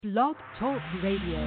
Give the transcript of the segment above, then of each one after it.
Blog Talk Radio.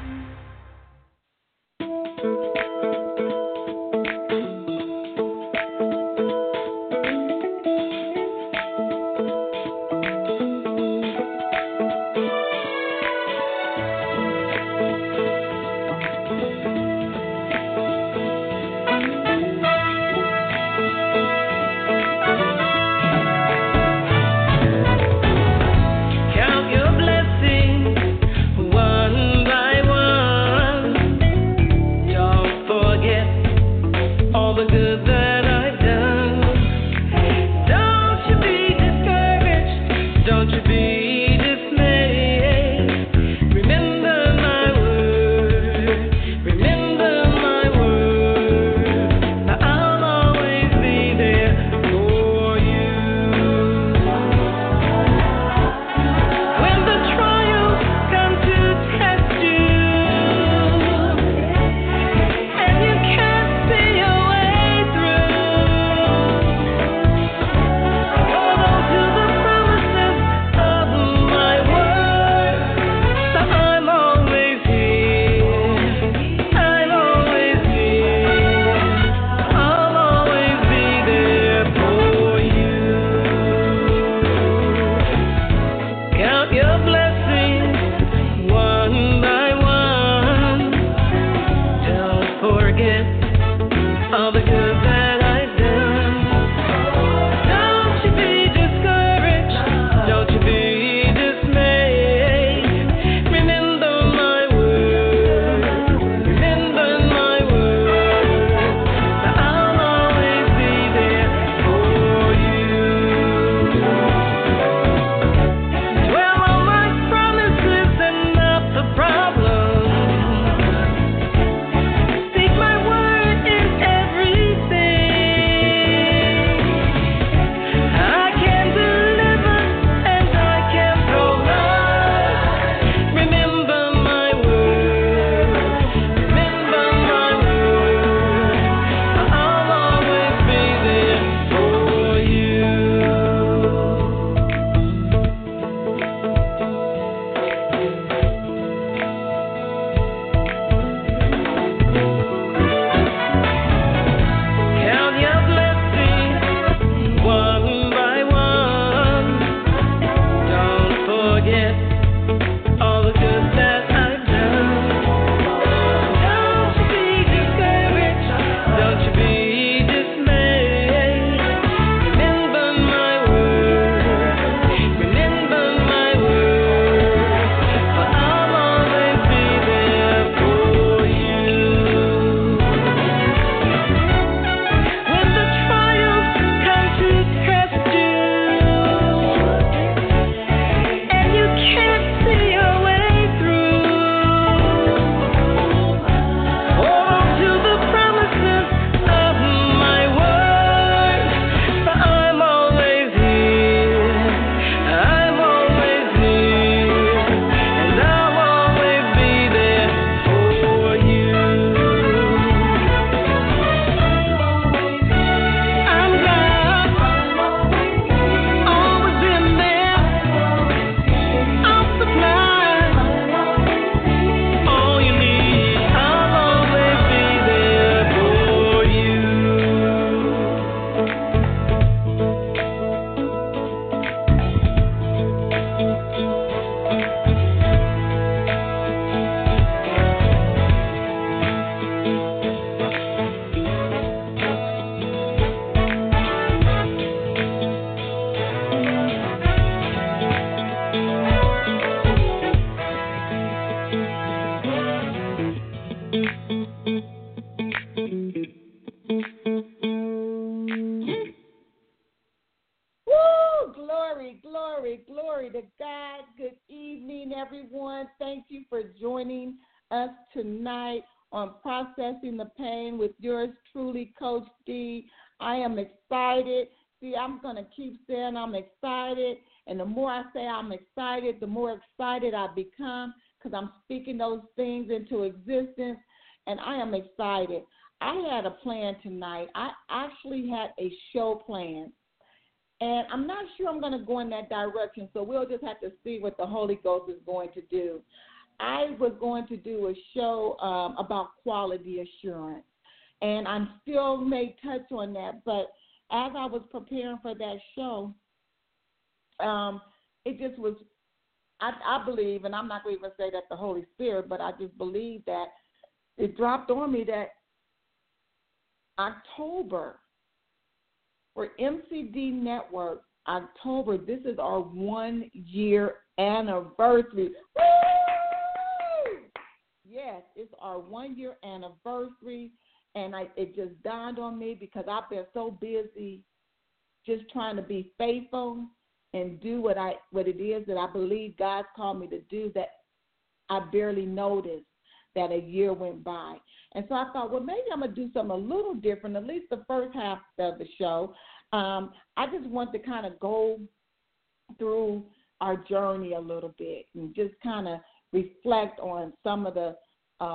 Processing the Pain with yours truly, Coach D. I am excited. See, I'm going to keep saying I'm excited. And the more I say I'm excited, the more excited I become because I'm speaking those things into existence. And I am excited. I had a plan tonight. I actually had a show planned. And I'm not sure I'm going to go in that direction, so we'll just have to see what the Holy Ghost is going to do. I was going to do a show about quality assurance, and I still may touch on that, but as I was preparing for that show, it just was, I believe, and I'm not going to even say that the Holy Spirit, but I just believe that it dropped on me that October, for MCD Network, October, this is our 1 year anniversary. Woo! Yes, it's our 1 year anniversary, and it just dawned on me because I've been so busy just trying to be faithful and do what it is that I believe God's called me to do, that I barely noticed that a year went by. And so I thought, well, maybe I'm going to do something a little different, at least the first half of the show. I just want to kind of go through our journey a little bit and just kind of reflect on some of the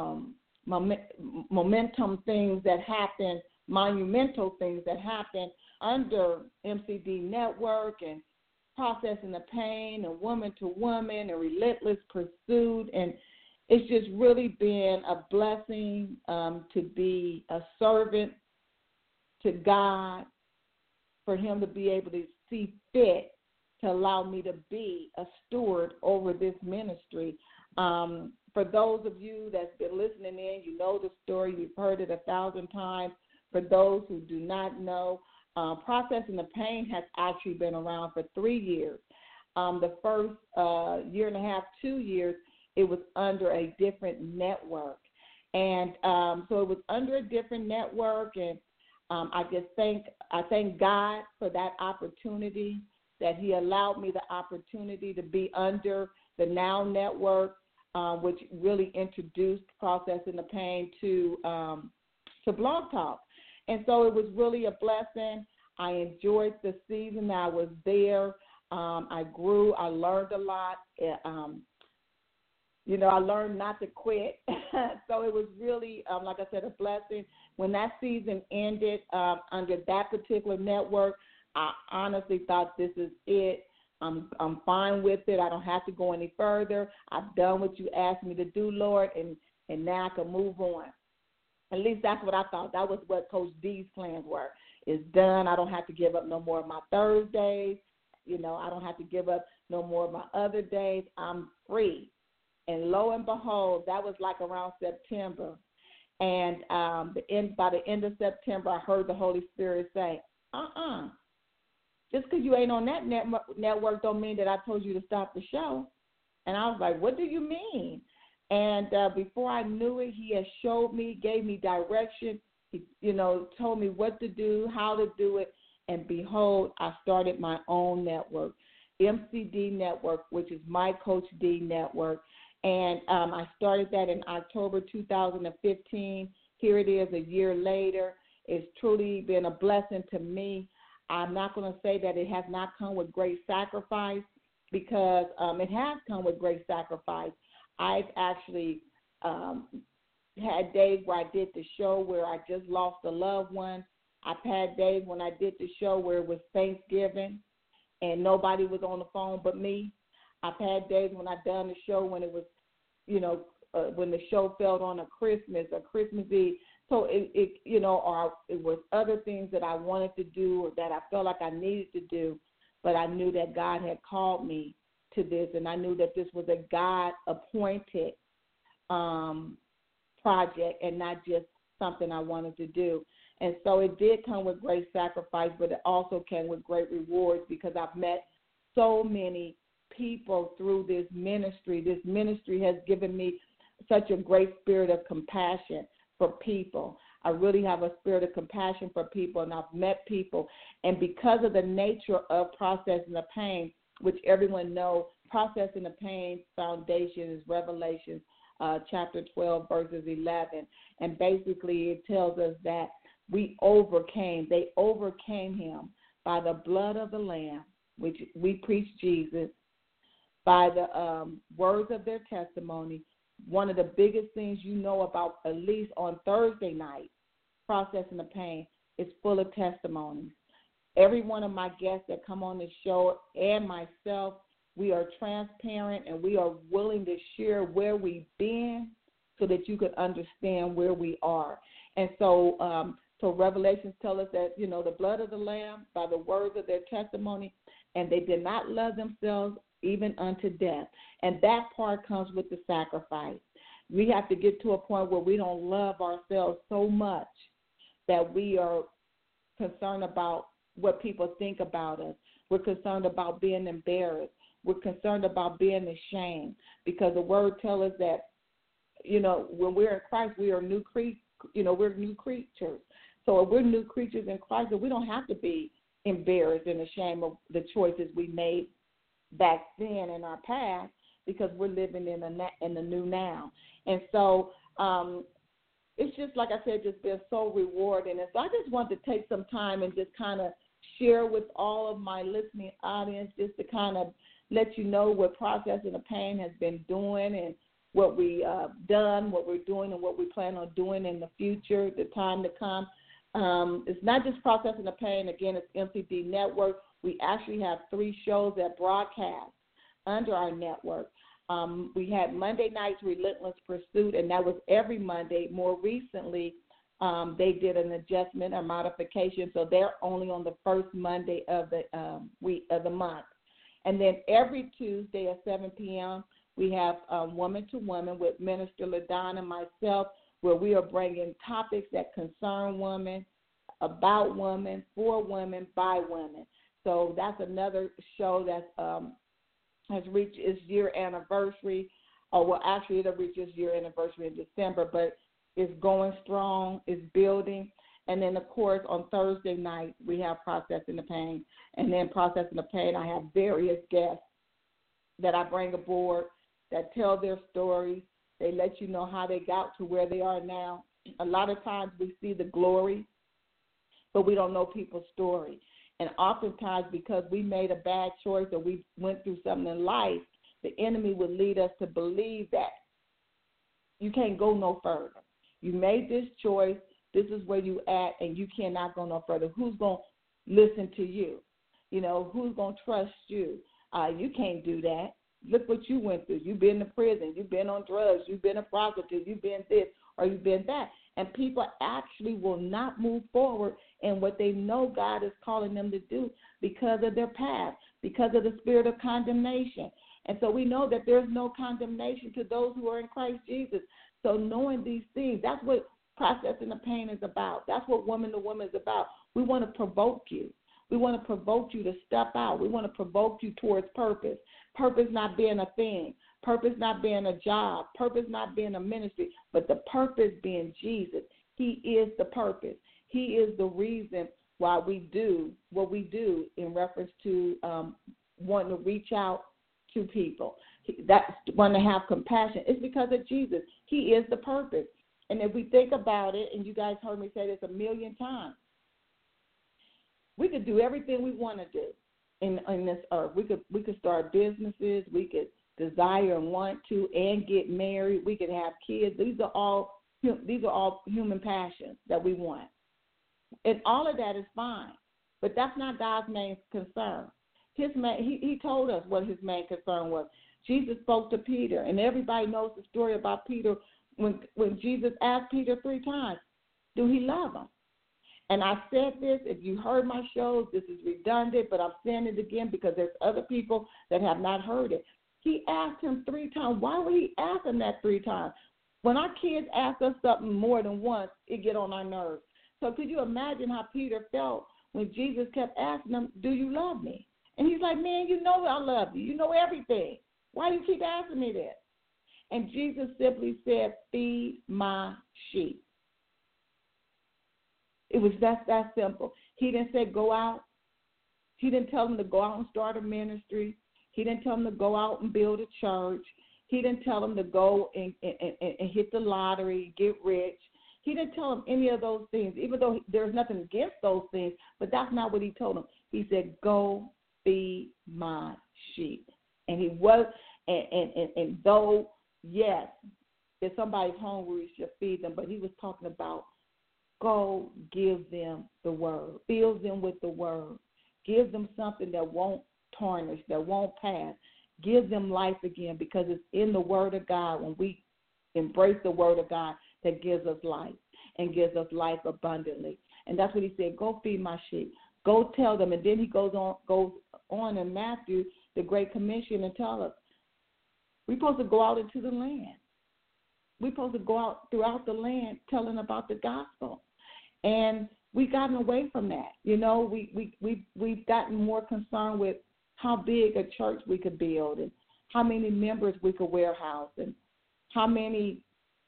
momentum things that happen, monumental things that happen under MCD Network, and Processing the Pain, and Woman to Woman, and Relentless Pursuit. And it's just really been a blessing to be a servant to God, for him to be able to see fit to allow me to be a steward over this ministry. For those of you that's been listening in, you know the story. You've heard it 1,000 times. For those who do not know, Processing the Pain has actually been around for 3 years. The first year and a half, 2 years, it was under a different network. And so it was under a different network, and I thank God for that opportunity, that he allowed me the opportunity to be under the Now Network, which really introduced Processing the Pain to Blog Talk. And so it was really a blessing. I enjoyed the season that I was there. I grew. I learned a lot. I learned not to quit. So it was really, like I said, a blessing. When that season ended under that particular network, I honestly thought, this is it. I'm fine with it. I don't have to go any further. I've done what you asked me to do, Lord, and now I can move on. At least that's what I thought. That was what Coach D's plans were. It's done. I don't have to give up no more of my Thursdays. I don't have to give up no more of my other days. I'm free. And lo and behold, that was like around September. And by the end of September, I heard the Holy Spirit say, just because you ain't on that network don't mean that I told you to stop the show. And I was like, what do you mean? And before I knew it, he had showed me, gave me direction. He, told me what to do, how to do it. And behold, I started my own network, MCD Network, which is My Coach D Network. And I started that in October 2015. Here it is a year later. It's truly been a blessing to me. I'm not going to say that it has not come with great sacrifice, because it has come with great sacrifice. I've actually had days where I did the show where I just lost a loved one. I've had days when I did the show where it was Thanksgiving and nobody was on the phone but me. I've had days when I've done the show when it was, when the show fell on a Christmas Eve. So or it was other things that I wanted to do or that I felt like I needed to do, but I knew that God had called me to this, and I knew that this was a God-appointed project and not just something I wanted to do. And so it did come with great sacrifice, but it also came with great rewards, because I've met so many people through this ministry. This ministry has given me such a great spirit of compassion for people. I really have a spirit of compassion for people, and I've met people. And because of the nature of Processing the Pain, which everyone knows, Processing the Pain foundation is Revelation chapter 12, verses 11. And basically it tells us that they overcame him by the blood of the Lamb, which we preach Jesus, by the words of their testimony. One of the biggest things about, at least on Thursday night, Processing the Pain, is full of testimonies. Every one of my guests that come on the show and myself, we are transparent and we are willing to share where we've been so that you could understand where we are. And so Revelations tell us that, the blood of the Lamb, by the words of their testimony, and they did not love themselves even unto death. And that part comes with the sacrifice. We have to get to a point where we don't love ourselves so much that we are concerned about what people think about us. We're concerned about being embarrassed. We're concerned about being ashamed, because the word tells us that, when we're in Christ, we are we're new creatures. So if we're new creatures in Christ, we don't have to be embarrassed and ashamed of the choices we made back then in our past, because we're living in the new now. And so it's just, like I said, just been so rewarding. And so I just wanted to take some time and just kind of share with all of my listening audience, just to kind of let you know what Processing the Pain has been doing and what we done, what we're doing, and what we plan on doing in the future, the time to come. It's not just Processing the Pain. Again, it's MCD Network. We actually have 3 shows that broadcast under our network. We had Monday night's Relentless Pursuit, and that was every Monday. More recently, they did an adjustment or modification, so they're only on the first Monday of the week of the month. And then every Tuesday at 7 p.m., we have Woman to Woman with Minister LaDonna and myself, where we are bringing topics that concern women, about women, for women, by women. So that's another show that has reached its year anniversary. Actually, it'll reach its year anniversary in December, but it's going strong, it's building. And then, of course, on Thursday night, we have Processing the Pain. And then Processing the Pain, I have various guests that I bring aboard that tell their stories. They let you know how they got to where they are now. A lot of times we see the glory, but we don't know people's story. And oftentimes, because we made a bad choice or we went through something in life, the enemy would lead us to believe that you can't go no further. You made this choice. This is where you at, and you cannot go no further. Who's going to listen to you? Who's going to trust you? You can't do that. Look what you went through. You've been to prison. You've been on drugs. You've been a prostitute. You've been this or you've been that. And people actually will not move forward in what they know God is calling them to do because of their past, because of the spirit of condemnation. And so we know that there's no condemnation to those who are in Christ Jesus. So knowing these things, that's what Processing the Pain is about. That's what Woman to Woman is about. We want to provoke you. We want to provoke you to step out. We want to provoke you towards purpose. Purpose not being a thing. Purpose not being a job. Purpose not being a ministry. But the purpose being Jesus. He is the purpose. He is the reason why we do what we do in reference to wanting to reach out to people. That's wanting to have compassion. It's because of Jesus. He is the purpose. And if we think about it, and you guys heard me say this 1,000,000 times, we could do everything we want to do in this earth. We could start businesses. We could desire and want to, and get married. We could have kids. These are all human passions that we want, and all of that is fine. But that's not God's main concern. He told us what his main concern was. Jesus spoke to Peter, and everybody knows the story about Peter when Jesus asked Peter 3 times, do he love him? And I said this, if you heard my shows, this is redundant, but I'm saying it again because there's other people that have not heard it. He asked him 3 times. Why would he ask him that 3 times? When our kids ask us something more than once, it get on our nerves. So could you imagine how Peter felt when Jesus kept asking him, do you love me? And he's like, man, you know I love you. You know everything. Why do you keep asking me that? And Jesus simply said, feed my sheep. It was that simple. He didn't say go out. He didn't tell him to go out and start a ministry. He didn't tell him to go out and build a church. He didn't tell him to go and hit the lottery, get rich. He didn't tell him any of those things, even though there's nothing against those things, but that's not what he told him. He said, go feed my sheep. And he was, and though, yes, if somebody's hungry, we should feed them, but he was talking about go give them the word. Fill them with the word. Give them something that won't tarnish, that won't pass. Give them life again, because it's in the Word of God, when we embrace the Word of God, that gives us life and gives us life abundantly. And that's what he said, go feed my sheep. Go tell them. And then he goes on in Matthew, the Great Commission, and tell us, we're supposed to go out into the land. We're supposed to go out throughout the land telling about the gospel. And we've gotten away from that. You know, we've gotten more concerned with how big a church we could build and how many members we could warehouse and how many,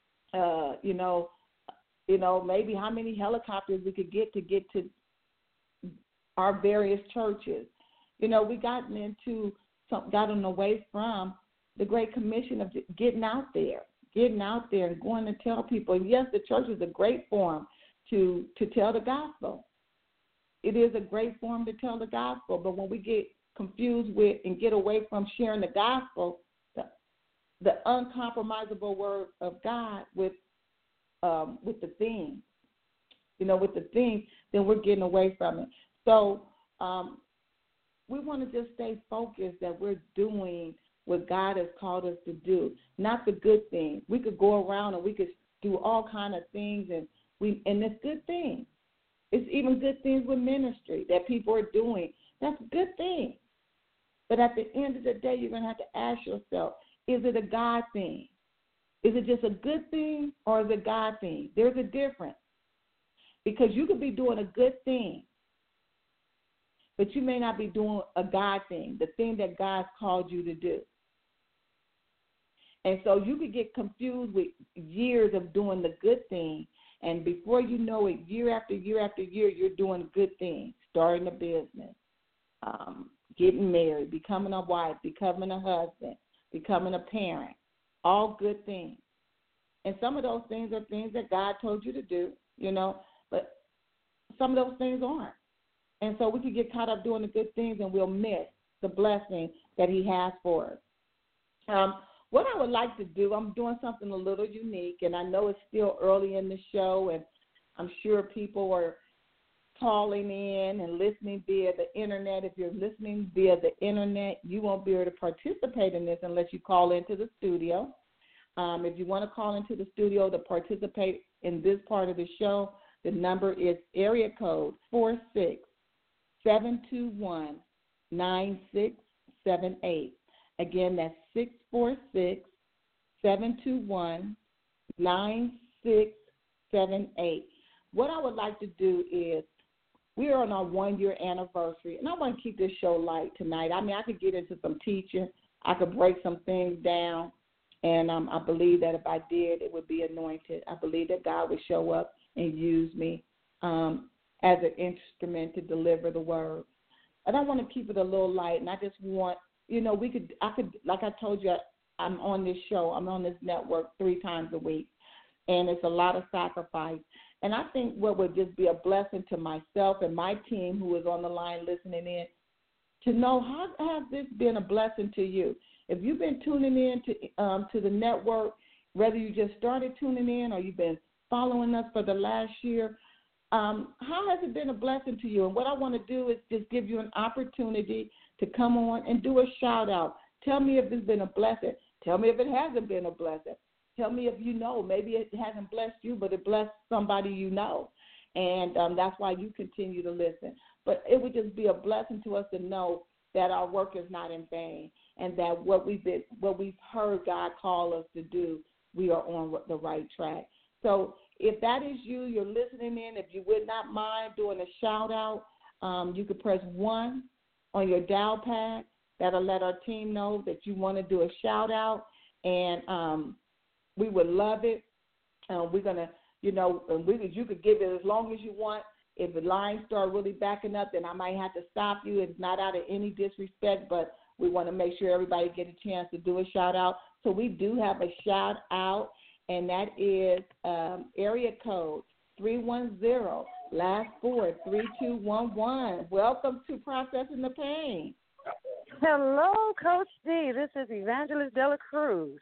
maybe how many helicopters we could get to our various churches. You know, we gotten away from the Great Commission of getting out there and going to tell people. And yes, the church is a great forum to tell the gospel. It is a great forum to tell the gospel, but when we get confused with and get away from sharing the gospel, the uncompromisable word of God with the theme, then we're getting away from it. So we want to just stay focused that we're doing what God has called us to do, not the good things. We could go around and we could do all kind of things, and it's good things. It's even good things with ministry that people are doing. That's a good thing. But at the end of the day, you're going to have to ask yourself, is it a God thing? Is it just a good thing, or is it a God thing? There's a difference. Because you could be doing a good thing, but you may not be doing a God thing, the thing that God's called you to do. And so you could get confused with years of doing the good thing, and before you know it, year after year after year, you're doing good things, starting a business, getting married, becoming a wife, becoming a husband, becoming a parent, all good things. And some of those things are things that God told you to do, but some of those things aren't. And so we could get caught up doing the good things, and we'll miss the blessing that he has for us. What I would like to do, I'm doing something a little unique, and I know it's still early in the show, and I'm sure people are calling in and listening via the Internet. If you're listening via the Internet, you won't be able to participate in this unless you call into the studio. If you want to call into the studio to participate in this part of the show, the number is area code 46-721-9678. Again, that's 646-721-9678. What I would like to do is, we are on our 1-year anniversary, and I want to keep this show light tonight. I mean, I could get into some teaching. I could break some things down, and I believe that if I did, it would be anointed. I believe that God would show up and use me as an instrument to deliver the word. And I want to keep it a little light, and I just want, I could, like I told you, I'm on this show, I'm on this network 3 times a week, and it's a lot of sacrifice. And I think what would just be a blessing to myself and my team who is on the line listening in, to know how has this been a blessing to you. If you've been tuning in to the network, whether you just started tuning in or you've been following us for the last year, how has it been a blessing to you? And what I want to do is just give you an opportunity to come on and do a shout-out. Tell me if it's been a blessing. Tell me if it hasn't been a blessing. Tell me if you know. Maybe it hasn't blessed you, but it blessed somebody you know. And that's why you continue to listen. But it would just be a blessing to us to know that our work is not in vain, and that what we've heard God call us to do, we are on the right track. So if that is you, you're listening in, if you would not mind doing a shout-out, you could press 1 on your dial pad. That'll let our team know that you want to do a shout-out, and we would love it. We're going to, you could give it as long as you want. If the lines start really backing up, then I might have to stop you. It's not out of any disrespect, but we want to make sure everybody get a chance to do a shout-out. So we do have a shout-out, and that is area code 310, last 4, 3211. Welcome to Processing the Pain. Hello, Coach D. This is Evangelist Dela Cruz.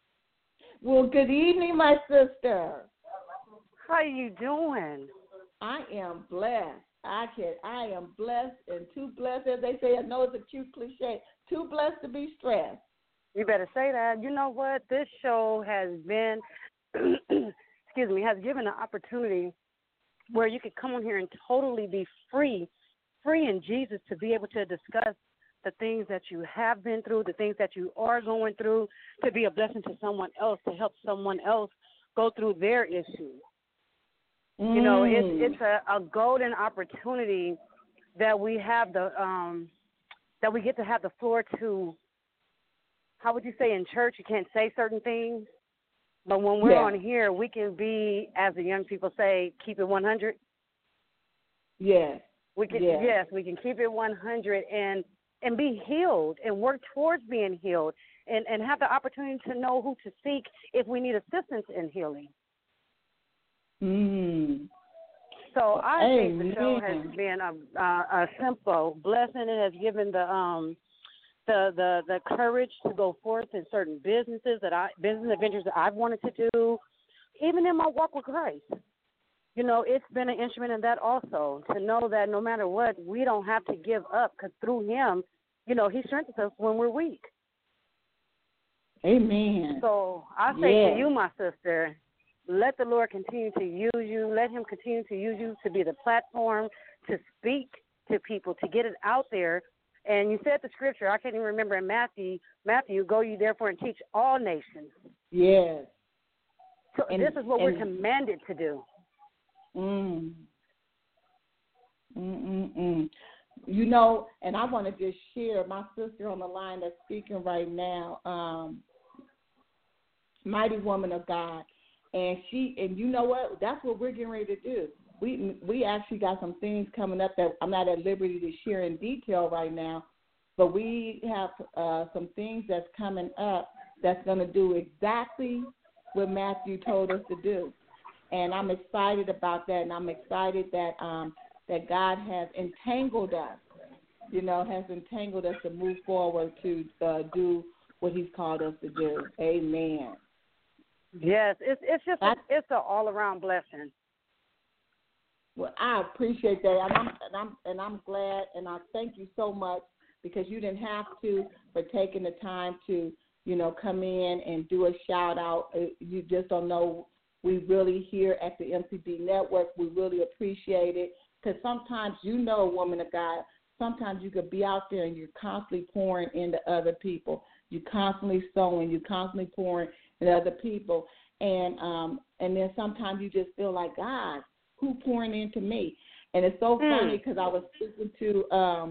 Well, good evening, my sister. How are you doing? I am blessed. I am blessed and too blessed, as they say. I know it's a cute cliche. Too blessed to be stressed. You better say that. You know what? This show has been, has given an opportunity where you could come on here and totally be free in Jesus, to be able to discuss the things that you have been through, the things that you are going through, to be a blessing to someone else, to help someone else go through their issues. You know, it's a golden opportunity that we have that we get to have the floor to. How would you say in church you can't say certain things, but when we're on here, we can be, as the young people say, keep it 100. Yes. We can. Yes, we can keep it 100 and be healed and work towards being healed and have the opportunity to know who to seek if we need assistance in healing. So I think the show has been a simple blessing. It has given the courage to go forth in certain business adventures that I've wanted to do, even in my walk with Christ. You know, it's been an instrument in that also, to know that no matter what, we don't have to give up, because through Him, you know, He strengthens us when we're weak. Amen. So I say to you, my sister, let the Lord continue to use you. Let Him continue to use you to be the platform to speak to people, to get it out there. And you said the scripture, I can't even remember, in Matthew, go ye therefore and teach all nations. Yes. So this is what we're commanded to do. You know, and I want to just share, my sister on the line that's speaking right now, mighty woman of God. And you know what? That's what we're getting ready to do. We actually got some things coming up that I'm not at liberty to share in detail right now, but we have some things that's coming up that's going to do exactly what Matthew told us to do. And I'm excited about that, and I'm excited that that God has entangled us, to move forward to do what He's called us to do. Amen. Yes, it's just it's an all-around blessing. Well, I appreciate that, and I'm glad, and I thank you so much, because you didn't have to, for taking the time to, come in and do a shout out. You just don't know. We really here at the MCD Network, we really appreciate it, because sometimes, woman of God, sometimes you could be out there and you're constantly pouring into other people. You're constantly sowing. You're constantly pouring into other people, and then sometimes you just feel like, God, who pouring into me? And it's so funny, because I was speaking to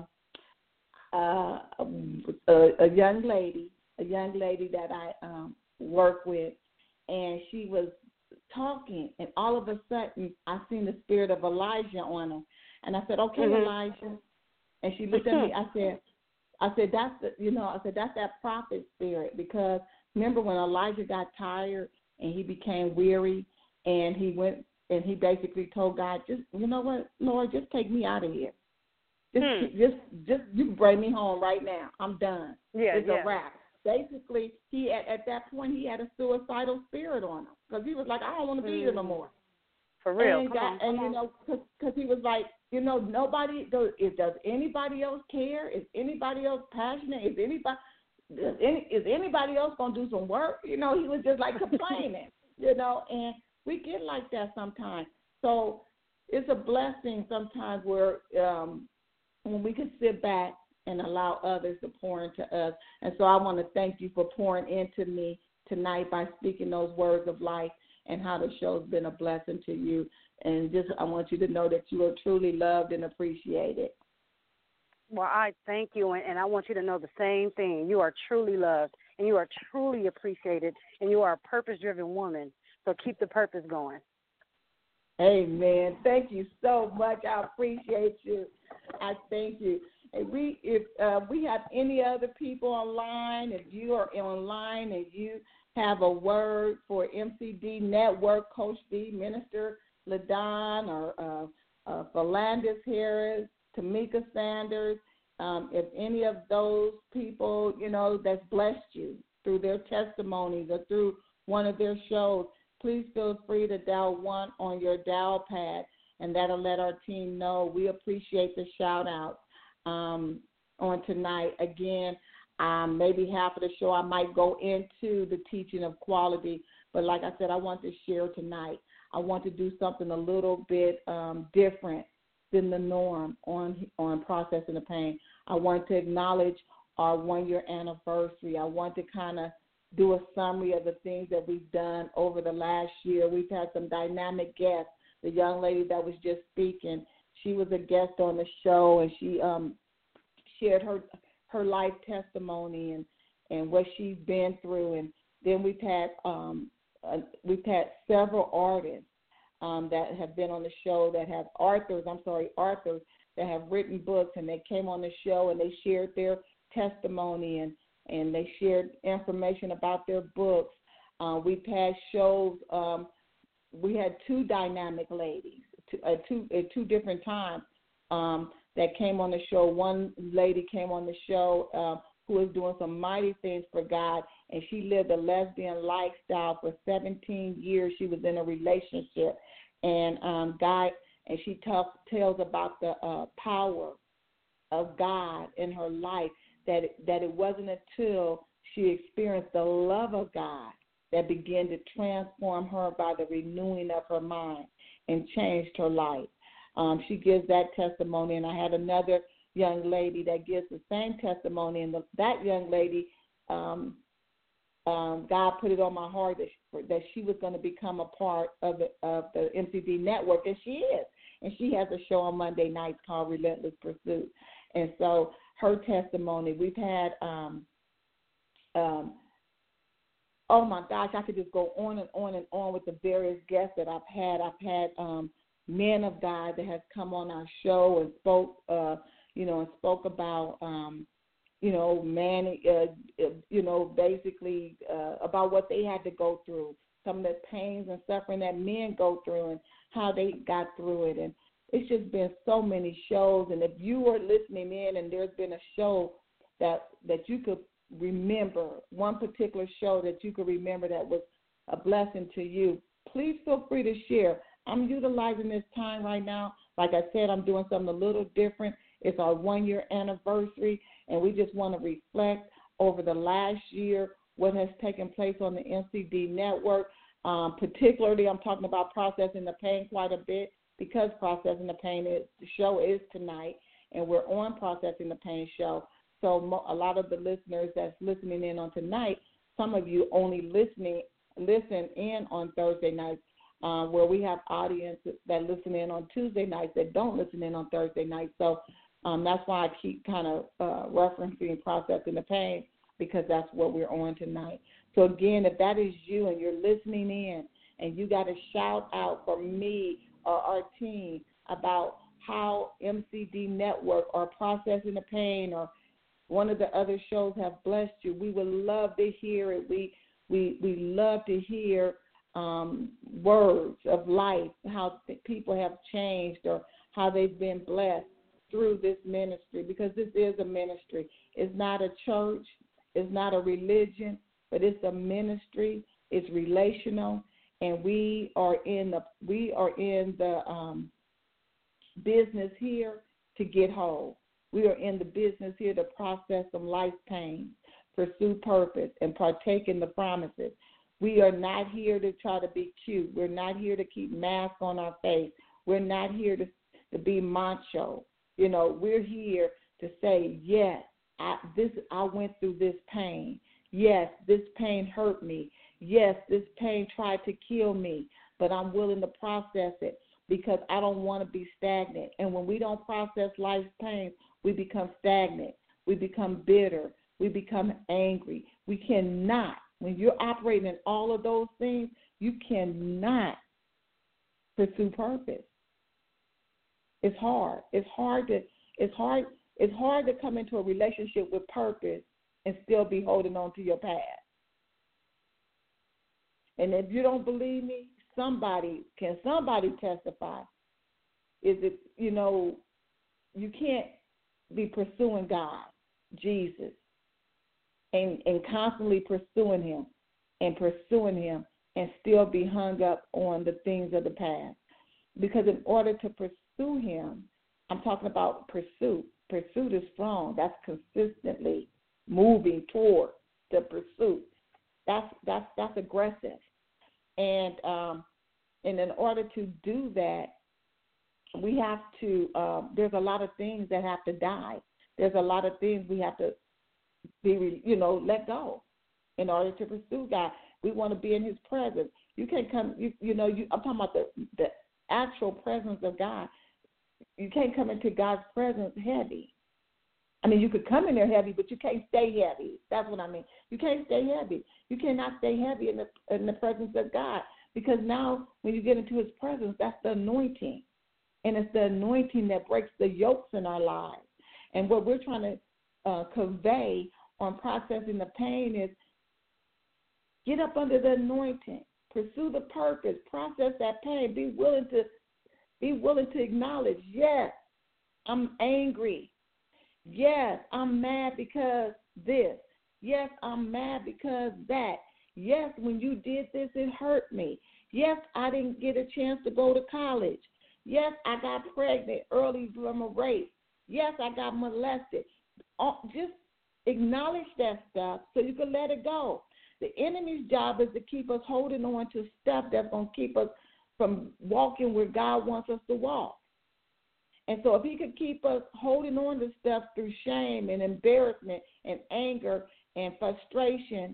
a young lady that I work with, and she was talking, and all of a sudden I seen the spirit of Elijah on her, and I said, okay, Elijah, and she looked at me. I said that's that prophet spirit, because remember when Elijah got tired and he became weary, and he went and he basically told God, just, you know what, Lord, just take me out of here. Just you can bring me home right now. I'm done. It's a wrap. Basically, he at that point he had a suicidal spirit on him, because he was like, I don't want to be here no more. For real. Because he was like, nobody does. Does anybody else care? Is anybody else passionate? Is anybody else gonna do some work? He was just like complaining. And we get like that sometimes. So it's a blessing sometimes where when we can sit back and allow others to pour into us. And so I want to thank you for pouring into me tonight by speaking those words of life, and how the show's been a blessing to you. And just I want you to know that you are truly loved and appreciated. Well, I thank you, and I want you to know the same thing. You are truly loved, and you are truly appreciated, and you are a purpose-driven woman. So keep the purpose going. Amen. Thank you so much. I appreciate you. I thank you. And if we have any other people online, if you are online and you have a word for MCD Network, Coach D, Minister LaDon, or Philandis Harris, Tamika Sanders, if any of those people, that's blessed you through their testimonies or through one of their shows, please feel free to dial 1 on your dial pad, and that'll let our team know. We appreciate the shout-out on tonight. Again, maybe half of the show I might go into the teaching of quality, but like I said, I want to share tonight. I want to do something a little bit different than the norm on processing the pain. I want to acknowledge our 1-year anniversary. I want to kind of do a summary of the things that we've done over the last year. We've had some dynamic guests. The young lady that was just speaking, she was a guest on the show, and she shared her life testimony and what she's been through. And then we've had several artists that have been on the show that have authors that have written books, and they came on the show and they shared their testimony and they shared information about their books. We've had shows. We had 2 dynamic ladies at two different times that came on the show. One lady came on the show who was doing some mighty things for God, and she lived a lesbian lifestyle for 17 years. She was in a relationship, and she tells about the power of God in her life, that it wasn't until she experienced the love of God that began to transform her by the renewing of her mind and changed her life. She gives that testimony, and I had another young lady that gives the same testimony, and that young lady, God put it on my heart that she was going to become a part of the MCD network, and she is. And she has a show on Monday nights called Relentless Pursuit. And so her testimony, we've had, oh my gosh, I could just go on and on and on with the various guests that I've had. I've had men of God that has come on our show and spoke about, basically about what they had to go through, some of the pains and suffering that men go through and how they got through it. And it's just been so many shows. And if you are listening in and there's been a show that you could remember, one particular show that you could remember that was a blessing to you, please feel free to share. I'm utilizing this time right now. Like I said, I'm doing something a little different. It's our 1-year anniversary, and we just want to reflect over the last year what has taken place on the MCD network. Particularly, I'm talking about Processing the Pain quite a bit, because Processing the Pain show is tonight, and we're on Processing the Pain show. So a lot of the listeners that's listening in on tonight, some of you only listen in on Thursday nights, where we have audiences that listen in on Tuesday nights that don't listen in on Thursday nights. So that's why I keep kind of referencing Processing the Pain, because that's what we're on tonight. So again, if that is you and you're listening in and you got a shout out for me or our team about how MCD Network or Processing the Pain or one of the other shows have blessed you, we would love to hear it. We love to hear words of life, how people have changed or how they've been blessed through this ministry, because this is a ministry. It's not a church. It's not a religion, but it's a ministry. It's relational, and we are in the business here to get whole. We are in the business here to process some life pain, pursue purpose, and partake in the promises. We are not here to try to be cute. We're not here to keep masks on our face. We're not here to be macho. We're here to say, yes, I went through this pain. Yes, this pain hurt me. Yes, this pain tried to kill me, but I'm willing to process it because I don't want to be stagnant. And when we don't process life's pain, we become stagnant. We become bitter. We become angry. We cannot. When you're operating in all of those things, you cannot pursue purpose. It's hard. It's hard to come into a relationship with purpose and still be holding on to your past. And if you don't believe me, somebody testify? Is it, you can't be pursuing God, Jesus, and constantly pursuing him and still be hung up on the things of the past. Because in order to pursue him, I'm talking about pursuit. Pursuit is strong. That's consistently moving toward the pursuit. That's aggressive. And in order to do that, we have to, there's a lot of things that have to die. There's a lot of things we have to be, let go in order to pursue God. We want to be in his presence. You can't come, I'm talking about the actual presence of God. You can't come into God's presence heavy. I mean, you could come in there heavy, but you can't stay heavy. That's what I mean. You can't stay heavy. You cannot stay heavy in the presence of God, because now when you get into his presence, that's the anointing. And it's the anointing that breaks the yokes in our lives. And what we're trying to convey on processing the pain is get up under the anointing, pursue the purpose, process that pain, be willing to acknowledge, yes, I'm angry. Yes, I'm mad because this. Yes, I'm mad because that. Yes, when you did this, it hurt me. Yes, I didn't get a chance to go to college. Yes, I got pregnant early from a rape. Yes, I got molested. Just acknowledge that stuff so you can let it go. The enemy's job is to keep us holding on to stuff that's going to keep us from walking where God wants us to walk. And so if he could keep us holding on to stuff through shame and embarrassment and anger and frustration,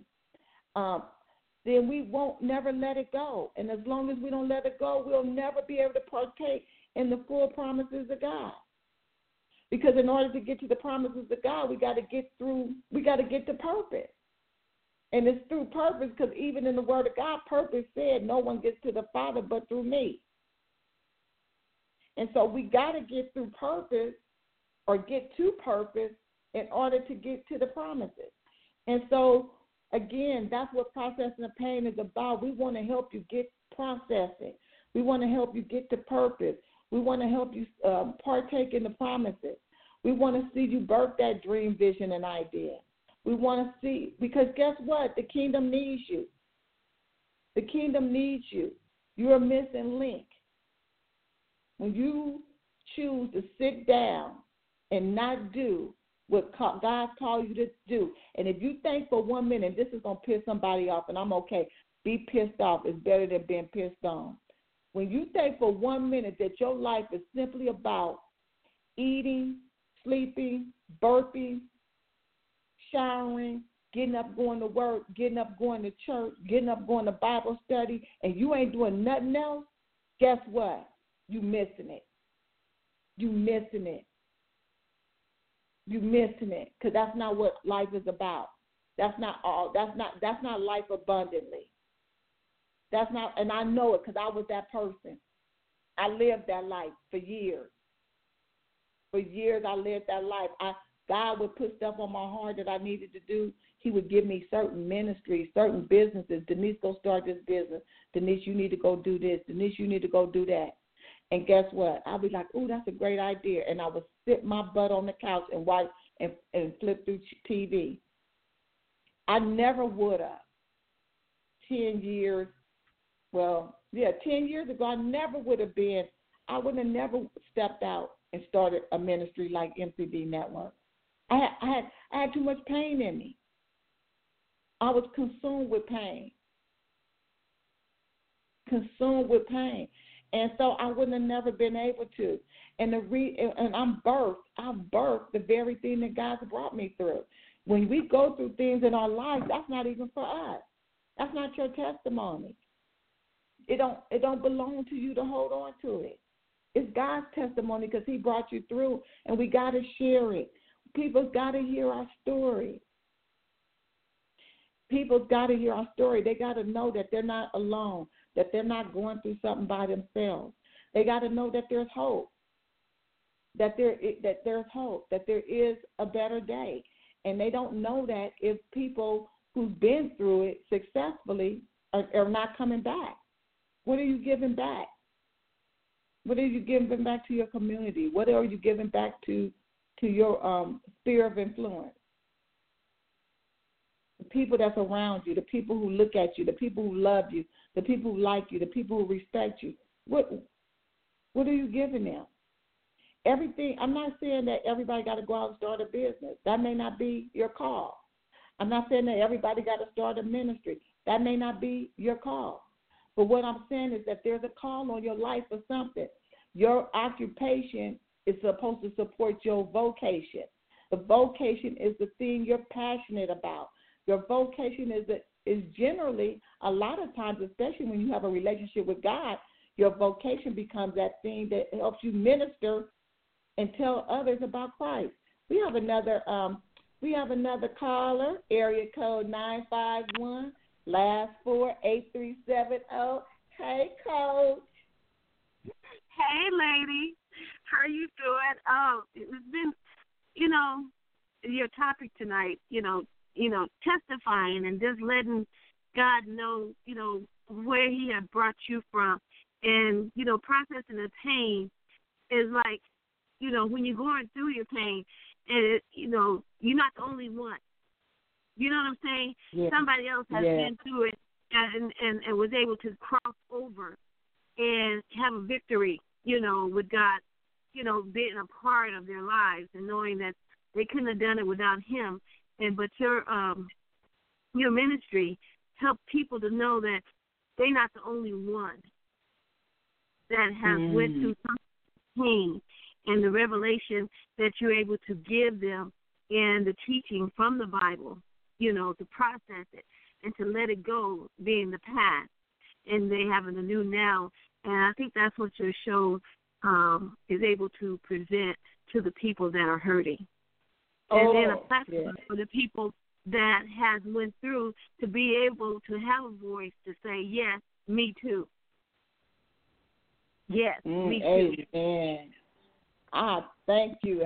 then we won't never let it go. And as long as we don't let it go, we'll never be able to partake in the full promises of God. Because in order to get to the promises of God, we got to get to purpose. And it's through purpose, because even in the Word of God, purpose said no one gets to the Father but through me. And so we got to get through purpose or get to purpose in order to get to the promises. And so, again, that's what processing the pain is about. We want to help you get processing. We want to help you get to purpose. We want to help you partake in the promises. We want to see you birth that dream, vision, and idea. We want to see, because guess what? The kingdom needs you. The kingdom needs you. You're a missing link. When you choose to sit down and not do what God called you to do, and if you think for 1 minute, this is going to piss somebody off, and I'm okay, be pissed off. It's better than being pissed on. When you think for 1 minute that your life is simply about eating, sleeping, burping, showering, getting up, going to work, getting up, going to church, getting up, going to Bible study, and you ain't doing nothing else, guess what? You missing it. You missing it. You missing it, because that's not what life is about. That's not all. That's not life abundantly. That's not, and I know it because I was that person. I lived that life for years. For years I lived that life. God would put stuff on my heart that I needed to do. He would give me certain ministries, certain businesses. Denise, go start this business. Denise, you need to go do this. Denise, you need to go do that. And guess what? I'll be like, ooh, that's a great idea. And I would sit my butt on the couch and watch and flip through TV. I never would have. 10 years, 10 years ago, I never would have been, I would have never stepped out and started a ministry like MCD Network. I had too much pain in me. I was consumed with pain. And so I wouldn't have never been able to. And I've birthed the very thing that God's brought me through. When we go through things in our life, that's not even for us. That's not your testimony. It don't belong to you to hold on to it. It's God's testimony because he brought you through, and we got to share it. People's got to hear our story. People's got to hear our story. They got to know that they're not alone, that they're not going through something by themselves. They got to know that there's hope, that there's hope, that there is a better day. And they don't know that if people who've been through it successfully are not coming back. What are you giving back? What are you giving back to your community? What are you giving back to your sphere of influence? The people that's around you, the people who look at you, the people who love you, the people who like you, the people who respect you. What are you giving them? Everything. I'm not saying that everybody got to go out and start a business. That may not be your call. I'm not saying that everybody got to start a ministry. That may not be your call. But what I'm saying is that there's a call on your life for something. Your occupation is supposed to support your vocation. The vocation is the thing you're passionate about. Your vocation is generally, a lot of times, especially when you have a relationship with God, your vocation becomes that thing that helps you minister and tell others about Christ. We have another caller, area code 951, last 48370. Hey, Coach. Hey, lady. How are you doing? It's been, your topic tonight, testifying and just letting God know, where he had brought you from. And, processing the pain is like, when you're going through your pain, and, you're not the only one. You know what I'm saying? Yeah. Somebody else has been through it and was able to cross over and have a victory, with God, being a part of their lives and knowing that they couldn't have done it without him. But your ministry helped people to know that they're not the only one that has went through some pain, and the revelation that you're able to give them and the teaching from the Bible, to process it and to let it go, being the past, and they having a new now. And I think that's what your show is able to present to the people that are hurting. And then a platform for the people that has went through to be able to have a voice to say, yes, me too. Yes, me too. Amen. I thank you.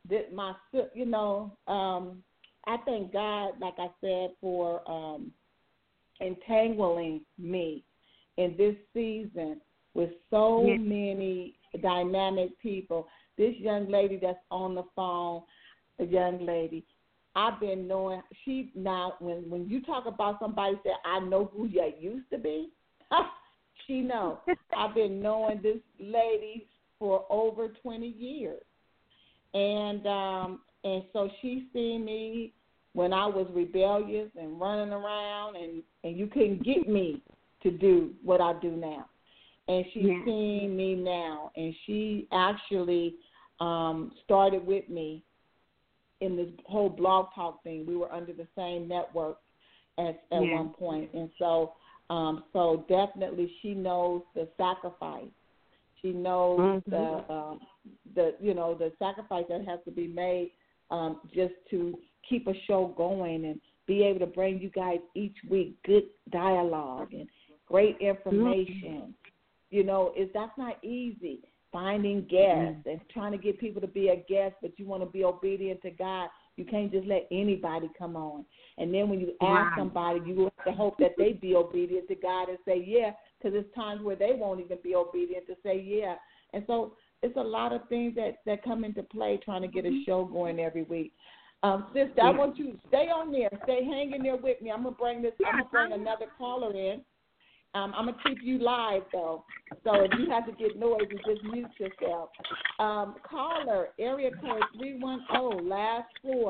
I thank God, like I said, for entangling me in this season with so many dynamic people. This young lady that's on the phone, a young lady, I've been knowing, when you talk about somebody that I know who you used to be, she knows. I've been knowing this lady for over 20 years. And so she seen me when I was rebellious and running around, and you couldn't get me to do what I do now. And she's seen me now, and she actually started with me in this whole Blog Talk thing. We were under the same network at one point. And so definitely she knows the sacrifice. She knows the sacrifice that has to be made just to keep a show going and be able to bring you guys each week good dialogue and great information. That's not easy, finding guests and trying to get people to be a guest, but you want to be obedient to God. You can't just let anybody come on. And then when you ask somebody, you have to hope that they be obedient to God and say, yeah, because there's times where they won't even be obedient to say, yeah. And so it's a lot of things that come into play trying to get a show going every week. Sister, I want you to stay on there. Stay hanging there with me. I'm going to bring another caller in. I'm going to keep you live, though. So if you have to get noisy, just mute yourself. Caller, area code 310, last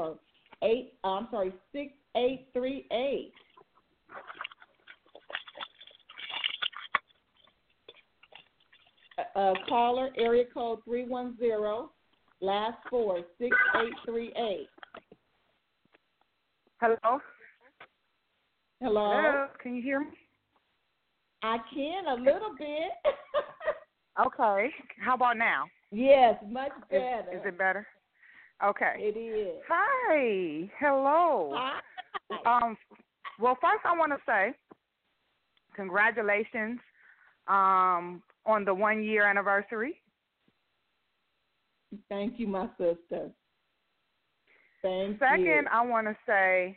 6838. Caller, area code 310, last 6838. Hello? Hello? Can you hear me? I can a little bit. Okay. How about now? Yes, much better. Is it better? Okay. It is. Hi. Hello. Hi. Well, first I want to say congratulations on the 1-year anniversary. Thank you, my sister. Thank you. Second, I want to say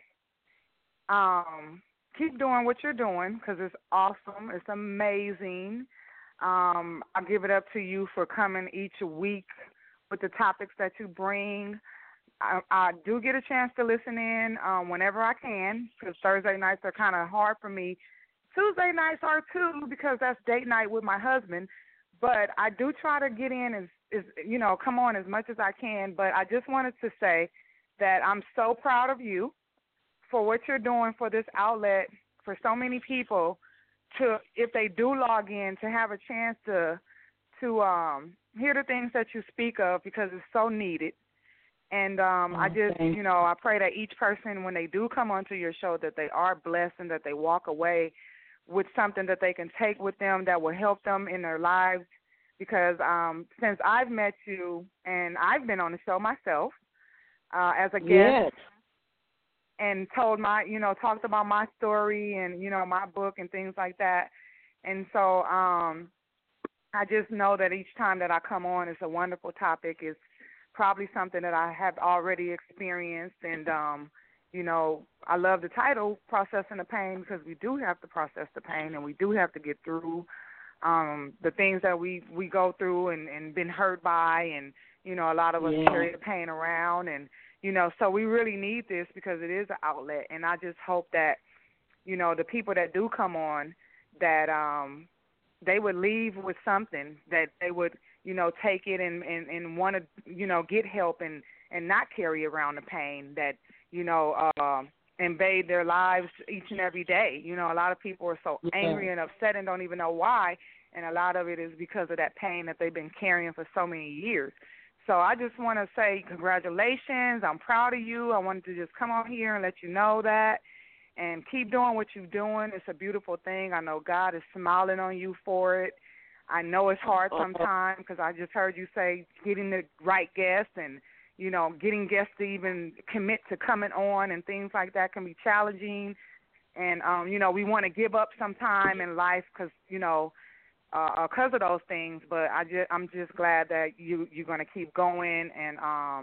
keep doing what you're doing because it's awesome. It's amazing. I give it up to you for coming each week with the topics that you bring. I do get a chance to listen in whenever I can because Thursday nights are kind of hard for me. Tuesday nights are too because that's date night with my husband. but I do try to get in come on as much as I can. But I just wanted to say that I'm so proud of you for what you're doing for this outlet for so many people to, if they do log in, to have a chance to hear the things that you speak of, because it's so needed. And I just, I pray that each person, when they do come onto your show, that they are blessed and that they walk away with something that they can take with them that will help them in their lives. Because since I've met you, and I've been on the show myself as a guest, and talked about my story and, my book and things like that. And so I just know that each time that I come on, it's a wonderful topic. It's probably something that I have already experienced. And, I love the title, Processing the Pain, because we do have to process the pain, and we do have to get through the things that we go through and been hurt by. And, a lot of us carry the pain around. And, so we really need this because it is an outlet. And I just hope that, the people that do come on, that they would leave with something, that they would, take it and want to, get help and not carry around the pain that, invade their lives each and every day. A lot of people are so angry and upset and don't even know why. And a lot of it is because of that pain that they've been carrying for so many years. So I just want to say congratulations. I'm proud of you. I wanted to just come on here and let you know that. And keep doing what you're doing. It's a beautiful thing. I know God is smiling on you for it. I know it's hard sometimes because I just heard you say getting the right guests and, getting guests to even commit to coming on and things like that can be challenging. And, we want to give up some time in life because of those things. But I'm just glad that you're going to keep going. And,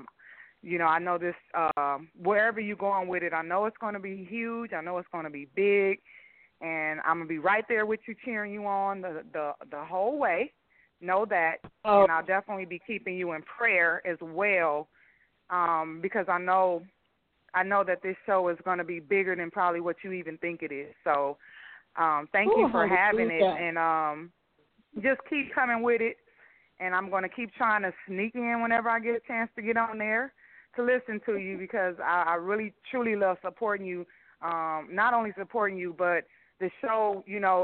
I know this, wherever you're going with it, I know it's going to be huge. I know it's going to be big. And I'm going to be right there with you, cheering you on the whole way. Know that. And I'll definitely be keeping you in prayer as well, because I know that this show is going to be bigger than probably what you even think it is. So thank you for having it. And just keep coming with it. And I'm going to keep trying to sneak in whenever I get a chance to get on there to listen to you, because I really, truly love supporting you, not only supporting you, but the show,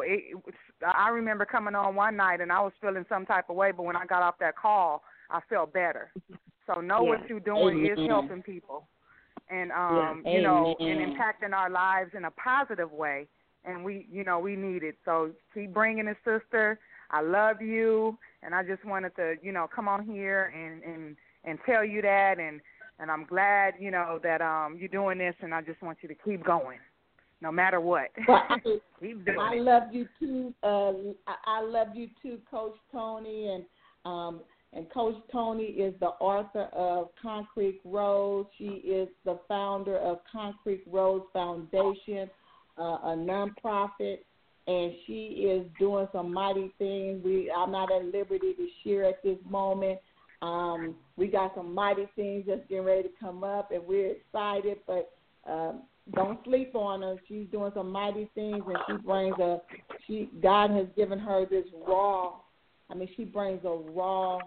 I remember coming on one night and I was feeling some type of way, but when I got off that call, I felt better. So what you're doing is helping people and, and impacting our lives in a positive way. And we need it. So keep bringing it, sister. I love you. And I just wanted to, come on here and tell you that. And I'm glad, that you're doing this, and I just want you to keep going. No matter what. Keep doing I love you too. I love you too, Coach Tony, and Coach Tony is the author of Concrete Rose. She is the founder of Concrete Rose Foundation, a nonprofit, and she is doing some mighty things. I'm not at liberty to share at this moment. We got some mighty things that's getting ready to come up, and we're excited, but don't sleep on her. She's doing some mighty things, and God has given her this she brings a raw,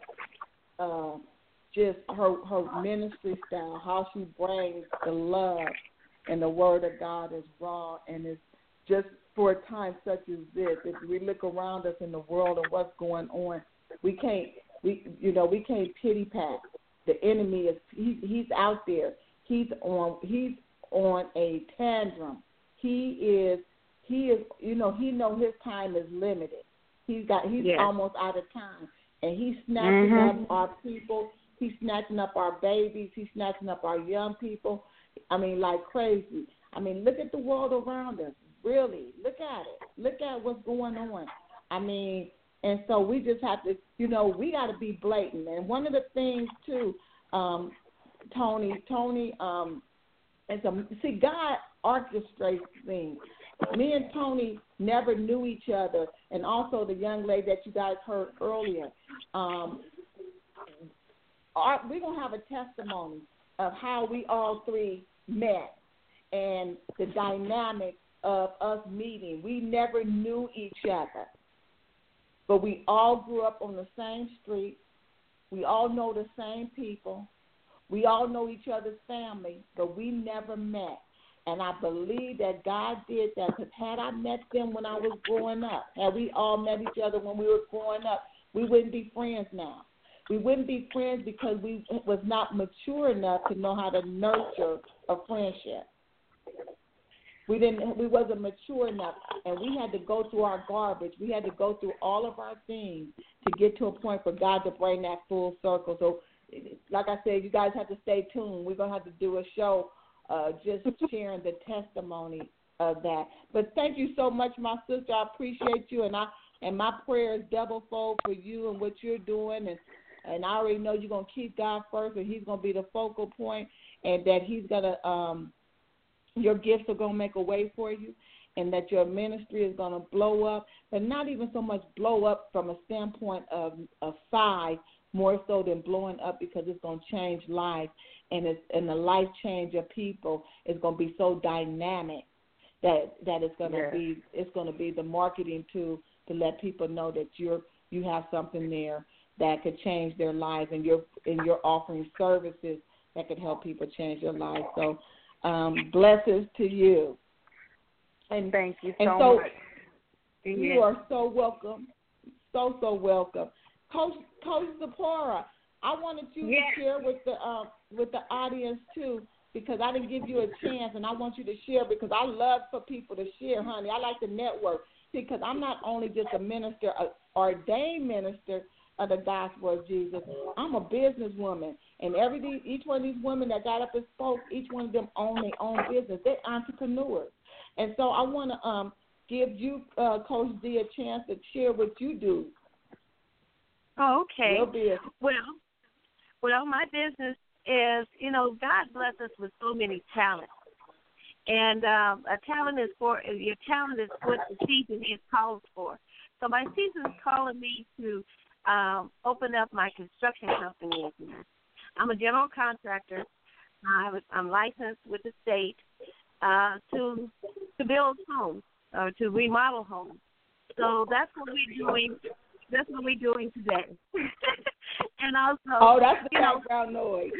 just her ministry style, how she brings the love and the word of God is raw, and it's just for a time such as this. If we look around us in the world and what's going on, we can't pity pat. The enemy he's out there. He's on a tantrum. He knows his time is limited. He's almost out of time, and he's snatching up our people. He's snatching up our babies. He's snatching up our young people. Like crazy. Look at the world around us. Really, look at it. Look at what's going on. And so we just have to, we got to be blatant. And one of the things too, Tony, God orchestrates things. Me and Tony never knew each other, and also the young lady that you guys heard earlier. We're going to have a testimony of how we all three met and the dynamic of us meeting. We never knew each other. but we all grew up on the same street. We all know the same people. We all know each other's family, but we never met. And I believe that God did that, because had I met them when I was growing up, had we all met each other when we were growing up, we wouldn't be friends now. We wouldn't be friends because we was not mature enough to know how to nurture a friendship. We wasn't mature enough, and we had to go through our garbage. We had to go through all of our things to get to a point for God to bring that full circle. So, like I said, you guys have to stay tuned. We're going to have to do a show just sharing the testimony of that. But thank you so much, my sister. I appreciate you, and my prayer is double-fold for you and what you're doing, and I already know you're going to keep God first, and he's going to be the focal point, and that he's going to your gifts are going to make a way for you, and that your ministry is going to blow up, but not even so much blow up from a standpoint of size, more so than blowing up because it's going to change lives, and the life change of people is going to be so dynamic that it's going to be the marketing tool to let people know that you have something there that could change their lives, and you're offering services that could help people change their lives. So blessings to you. And thank you so much. You are so welcome. So welcome. Coach Zipporah, I wanted you to share with the audience too, because I didn't give you a chance, and I want you to share because I love for people to share, honey. I like to network. See, because I'm not only just a minister, an ordained minister of the gospel of Jesus. I'm a businesswoman, and each one of these women that got up and spoke, each one of them own their own business. They're entrepreneurs, and so I want to give you, Coach D, a chance to share what you do. Oh, okay. Well, my business is, God bless us with so many talents. And your talent is what the season is called for. So my season is calling me to open up my construction company. I'm a general contractor. I'm licensed with the state to build homes or to remodel homes. So that's what we're doing. That's what we're doing today. And also, that's the background noise.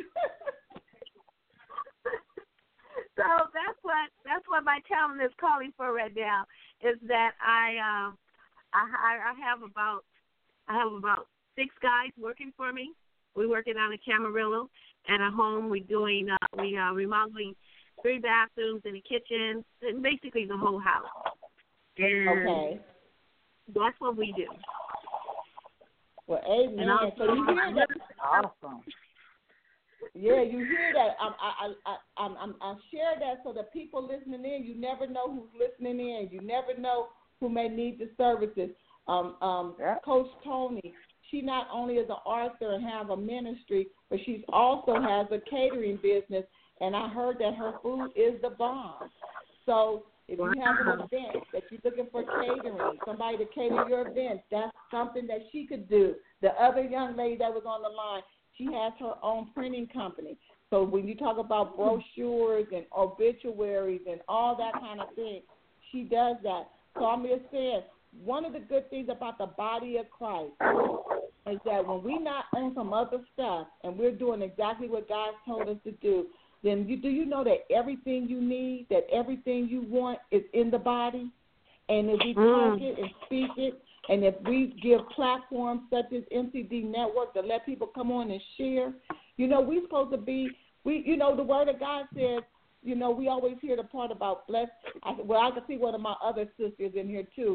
So that's what my talent is calling for right now. Is that I have about 6 guys working for me. We're working on a Camarillo and a home. We are remodeling 3 bathrooms and a kitchen, and basically the whole house. And that's what we do. Well, amen. So you hear that? Awesome. Yeah, you hear that. I share that so that people listening in, you never know who's listening in. You never know who may need the services. Coach Tony, she not only is an author and have a ministry, but she also has a catering business, and I heard that her food is the bomb. So if you have an event that you're looking for catering, somebody to cater your event, that's something that she could do. The other young lady that was on the line, she has her own printing company. So when you talk about brochures and obituaries and all that kind of thing, she does that. So I'm just saying, one of the good things about the body of Christ is that when we're not on some other stuff and we're doing exactly what God told us to do, then do you know that everything you need, that everything you want is in the body? And if we talk it and speak it, and if we give platforms such as MCD Network to let people come on and share, we're supposed to be, the Word of God says, we always hear the part about blessed. I can see one of my other sisters in here too.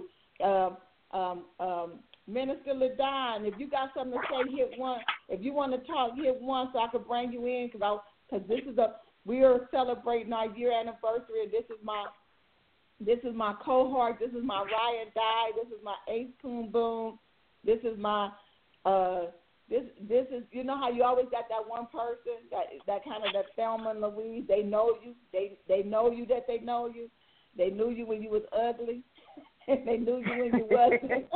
Minister LaDon, if you got something to say, hit one. If you want to talk, hit one so I can bring you in because we are celebrating our year anniversary, and this is my cohort. This is my Ryan Dye. This is my Ace Boom Boom. This is my this is how you always got that one person that kind of that Thelma and Louise. They know you. They know you that they know you. They knew you when you was ugly, and they knew you when you wasn't.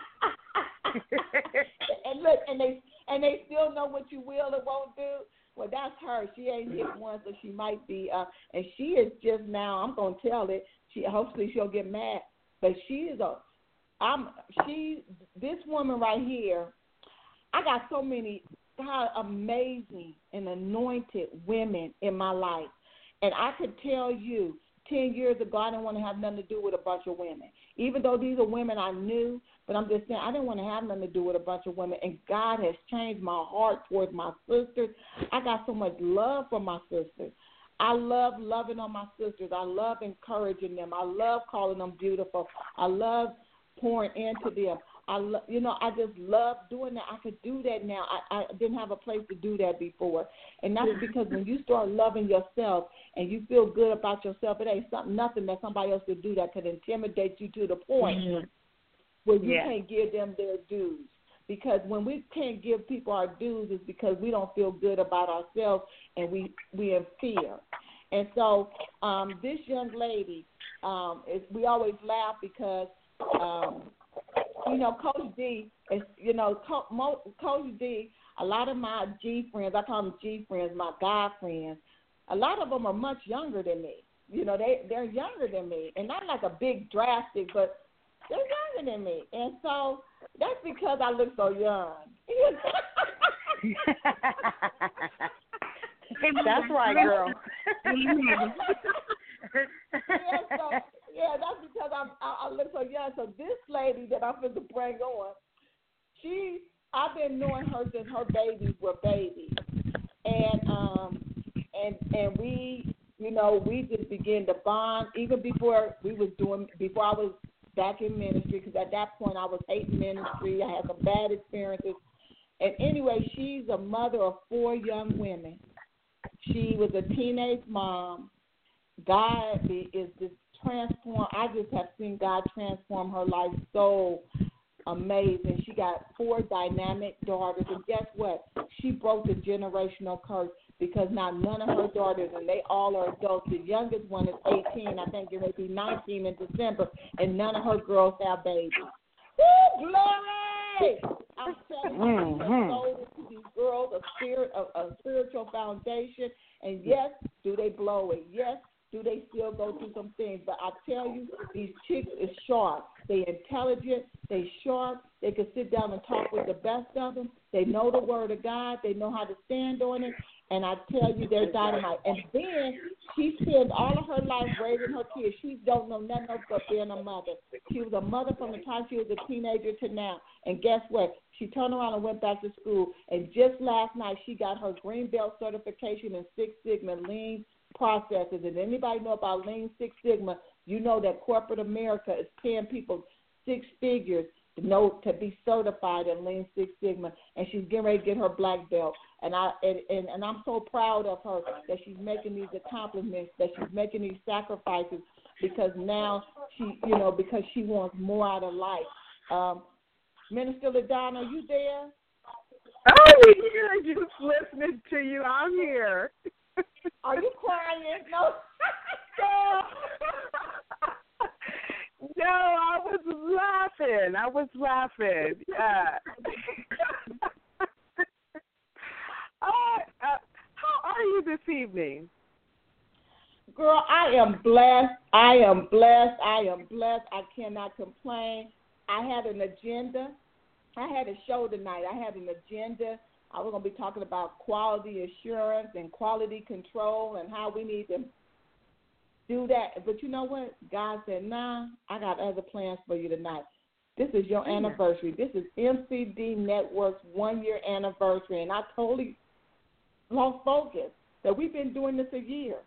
And look, and they still know what you will and won't do. Well, that's her. She ain't hit one, so she might be. And she is just now. I'm gonna tell it. Hopefully she'll get mad, but she is This woman right here, I got so many amazing and anointed women in my life. And I could tell you, 10 years ago, I didn't want to have nothing to do with a bunch of women. Even though these are women I knew, but I'm just saying I didn't want to have nothing to do with a bunch of women. And God has changed my heart towards my sisters. I got so much love for my sisters. I love loving on my sisters. I love encouraging them. I love calling them beautiful. I love pouring into them. I just love doing that. I could do that now. I didn't have a place to do that before. And that's because when you start loving yourself and you feel good about yourself, it ain't nothing that somebody else could do that could intimidate you to the point where you can't give them their dues. Because when we can't give people our dues, it's because we don't feel good about ourselves and we in fear. And so this young lady, we always laugh because Coach D is, Coach D, a lot of my G friends, I call them G friends, my guy friends, a lot of them are much younger than me. They're younger than me. And not like a big drastic, but they're younger than me. And so that's because I look so young. That's right, girl. That's because I look so young. So this lady that I'm going to bring on, I've been knowing her since her babies were babies, and we just began to bond even before I was back in ministry, because at that point I was hating ministry. I had some bad experiences, and anyway, she's a mother of 4 young women. She was a teenage mom. God is just transformed. I just have seen God transform her life so amazing. She got 4 dynamic daughters, and guess what? She broke the generational curse because now none of her daughters, and they all are adults. The youngest one is 18. I think it may be 19 in December, and none of her girls have babies. Woo, glory! I'm telling you, she sold into these girls a spiritual foundation. And yes, do they blow it? Yes, do they still go through some things? But I tell you, these chicks is sharp. They intelligent. They sharp. They can sit down and talk with the best of them. They know the word of God. They know how to stand on it. And I tell you, they're dynamite. And then she spent all of her life raising her kids. She don't know nothing else but being a mother. She was a mother from the time she was a teenager to now. And guess what? She turned around and went back to school. And just last night, she got her Green Belt certification in Six Sigma Lean processes. And anybody know about Lean Six Sigma, you know that corporate America is paying people 6 figures to be certified in Lean Six Sigma, and she's getting ready to get her black belt. And I'm so proud of her that she's making these accomplishments, that she's making these sacrifices, because now because she wants more out of life. Minister LaDonna, are you there? Oh, yeah, just listening to you. I'm here. Are you crying? No. No, I was laughing. How are you this evening? Girl, I am blessed. I cannot complain. I had an agenda. I had a show tonight. I had an agenda. I was going to be talking about quality assurance and quality control and how we need to do that. But you know what? God said, nah, I got other plans for you tonight. This is your anniversary. This is MCD Network's 1-year anniversary, and I totally lost focus that we've been doing this a year.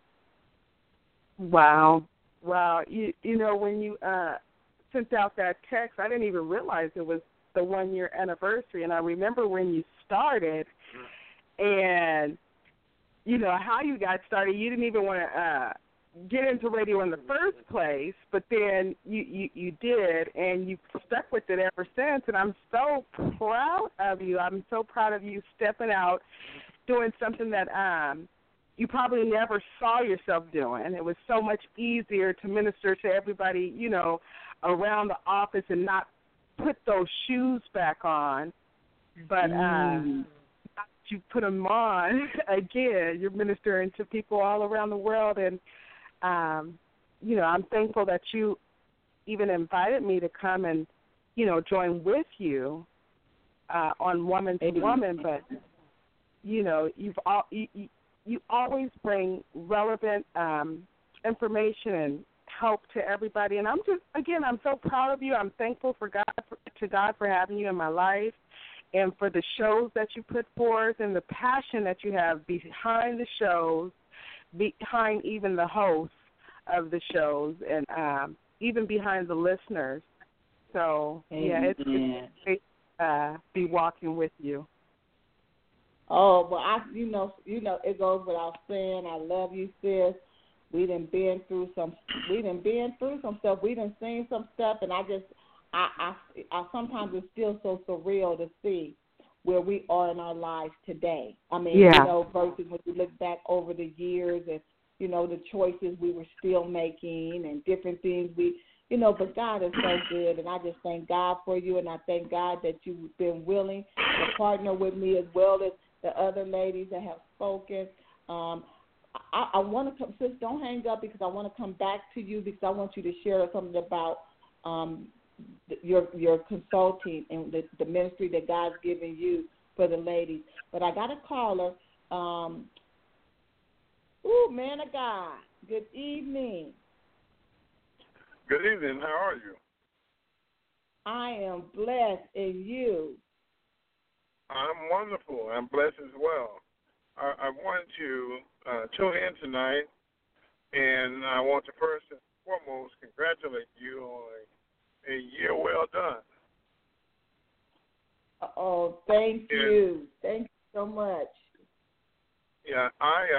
Wow. You know, when you sent out that text, I didn't even realize it was the 1-year anniversary, and I remember when you started and, how you got started. You didn't even want to get into radio in the first place, but then you did, and you stuck with it ever since, and I'm so proud of you. I'm so proud of you stepping out, doing something that you probably never saw yourself doing. It was so much easier to minister to everybody, around the office and not put those shoes back on, but you put them on again. You're ministering to people all around the world, and I'm thankful that you even invited me to come and join with you on Woman to Woman, but you always bring relevant information and help to everybody. And I'm so proud of you. I'm thankful to God for having you in my life, and for the shows that you put forth and the passion that you have behind the shows, behind even the hosts of the shows, and even behind the listeners. So, it's great to be walking with you. Oh, well, it goes without saying. I love you, sis. We done been through some stuff. We done seen some stuff, and I sometimes it's still so surreal to see where we are in our lives today. I mean, versus when you look back over the years and, the choices we were still making and different things but God is so good, and I just thank God for you, and I thank God that you've been willing to partner with me as well as the other ladies that have spoken. I want to come, sis, don't hang up, because I want to come back to you, because I want you to share something about your consulting and the ministry that God's given you for the ladies. But I got a caller. Man of God, good evening. Good evening. How are you? I am blessed, and you? I'm wonderful. I'm blessed as well. I want to tune in tonight, and I want to first and foremost congratulate you on a year well done. Oh, thank you. Thank you so much. Yeah,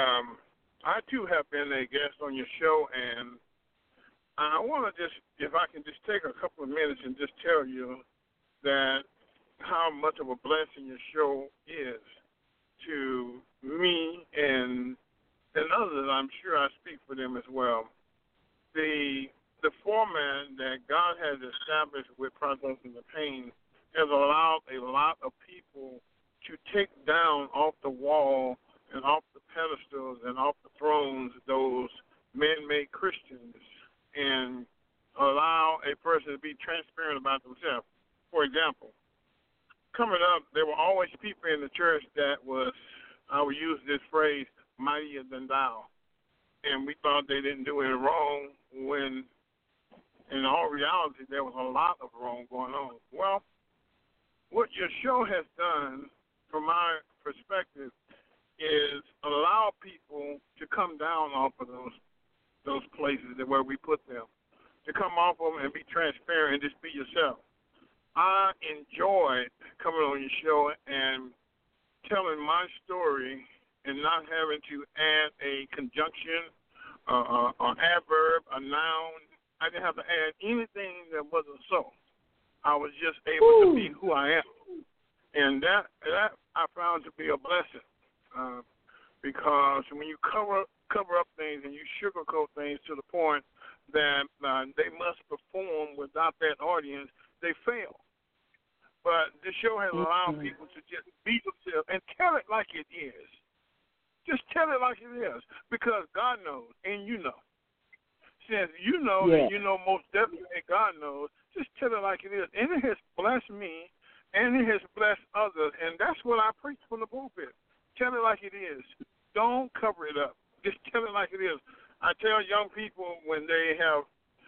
I too have been a guest on your show, and I want to if I can just take a couple of minutes and just tell you that how much of a blessing your show is to me and others. I'm sure I speak for them as well. The format that God has established with Processing the Pain has allowed a lot of people to take down off the wall and off the pedestals and off the thrones those man-made Christians, and allow a person to be transparent about themselves. For example, coming up, there were always people in the church that was, I would use this phrase, mightier than thou. And we thought they didn't do any wrong, when in all reality there was a lot of wrong going on. Well, what your show has done, from my perspective, is allow people to come down off of those places where we put them, to come off of them and be transparent and just be yourself. I enjoyed coming on your show and telling my story and not having to add a conjunction, an adverb, a noun. I didn't have to add anything that wasn't so. I was just able to be who I am. And that I found to be a blessing, because when you cover up things and you sugarcoat things to the point that they must perform without that audience, they fail. But this show has allowed people to just be themselves and tell it like it is. Just tell it like it is, because God knows and you know. Since you know and you know most definitely God knows, just tell it like it is. And it has blessed me, and it has blessed others, and that's what I preach from the pulpit. Tell it like it is. Don't cover it up. Just tell it like it is. I tell young people when they have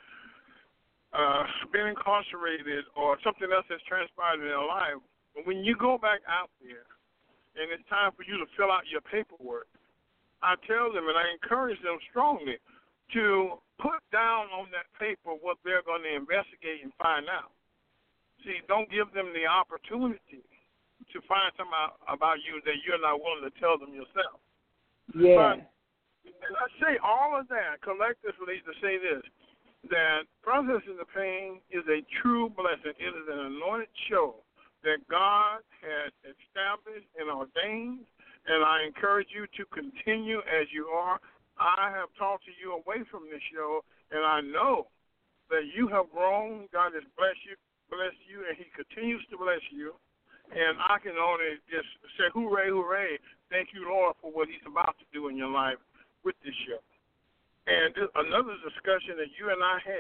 been incarcerated or something else has transpired in their life, when you go back out there and it's time for you to fill out your paperwork, I tell them and I encourage them strongly to put down on that paper what they're going to investigate and find out. See, don't give them the opportunity to find something about you that you're not willing to tell them yourself. Yeah. But I say all of that collectively to say this, that Processing the Pain is a true blessing. It is an anointed show that God has established and ordained, and I encourage you to continue as you are. I have talked to you away from this show, and I know that you have grown. God has blessed you, and He continues to bless you. And I can only just say, hooray, hooray. Thank you, Lord, for what He's about to do in your life with this show. And another discussion that you and I had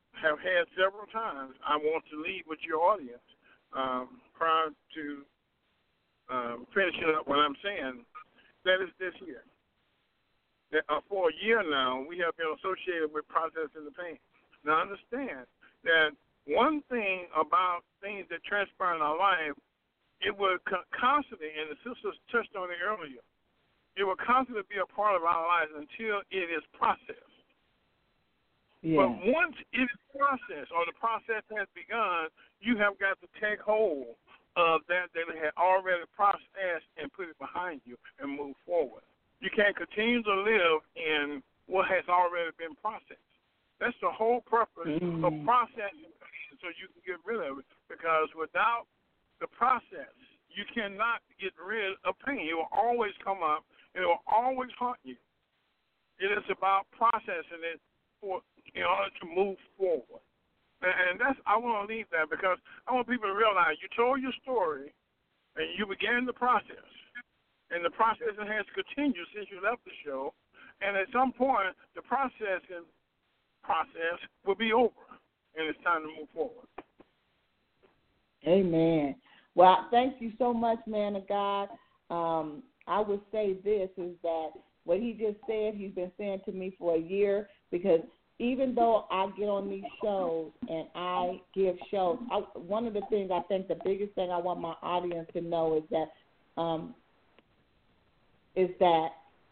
have had several times. I want to leave with your audience prior to finishing up what I'm saying. That is this here. That, for a year now, we have been associated with processing the pain. Now, understand that one thing about things that transpire in our life, it will constantly, and the sisters touched on it earlier, it will constantly be a part of our lives until it is processed. Yeah. But once it is processed or the process has begun, you have got to take hold of that had already processed and put it behind you and move forward. You can't continue to live in what has already been processed. That's the whole purpose of processing, so you can get rid of it. Because without the process, you cannot get rid of pain. It will always come up. It will always haunt you. It is about processing it in order to move forward. And that's, I want to leave that because I want people to realize you told your story and you began the process. And the process has continued since you left the show. And at some point, the process will be over, and it's time to move forward. Amen. Well, thank you so much, man of God. I would say this is that what he just said, he's been saying to me for a year, because even though I get on these shows and I give shows, one of the things I think the biggest thing I want my audience to know is that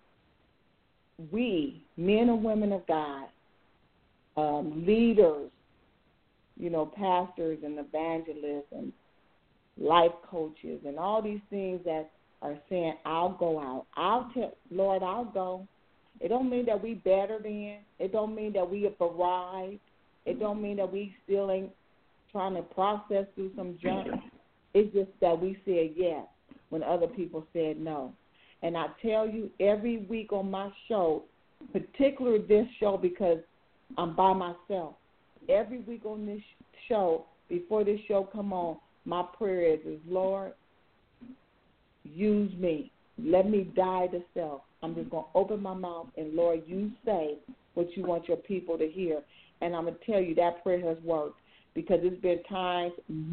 we, men and women of God, leaders, pastors and evangelists and life coaches and all these things that are saying, I'll go out. Lord, I'll go. It don't mean that we better than. It don't mean that we have arrived. It don't mean that we still ain't trying to process through some junk. It's just that we said yes when other people said no. And I tell you, every week on my show, particularly this show because I'm by myself, every week on this show, before this show come on, my prayer is Lord, use me. Let me die to self. I'm just going to open my mouth, and, Lord, you say what you want your people to hear. And I'm going to tell you that prayer has worked because it's been times,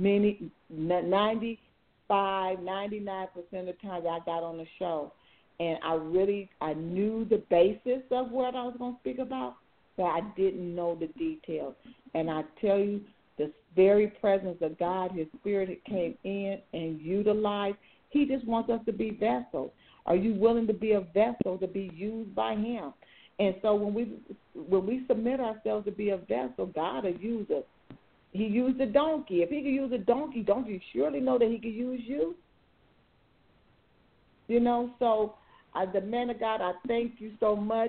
95, 99% of the time that I got on the show, and I knew the basis of what I was going to speak about, but I didn't know the details. And I tell you, the very presence of God, his spirit came in and utilized. He just wants us to be vessels. Are you willing to be a vessel to be used by him? And so when we submit ourselves to be a vessel, God will use us. He used a donkey. If he could use a donkey, don't you surely know that he could use you? So the man of God, I thank you so much.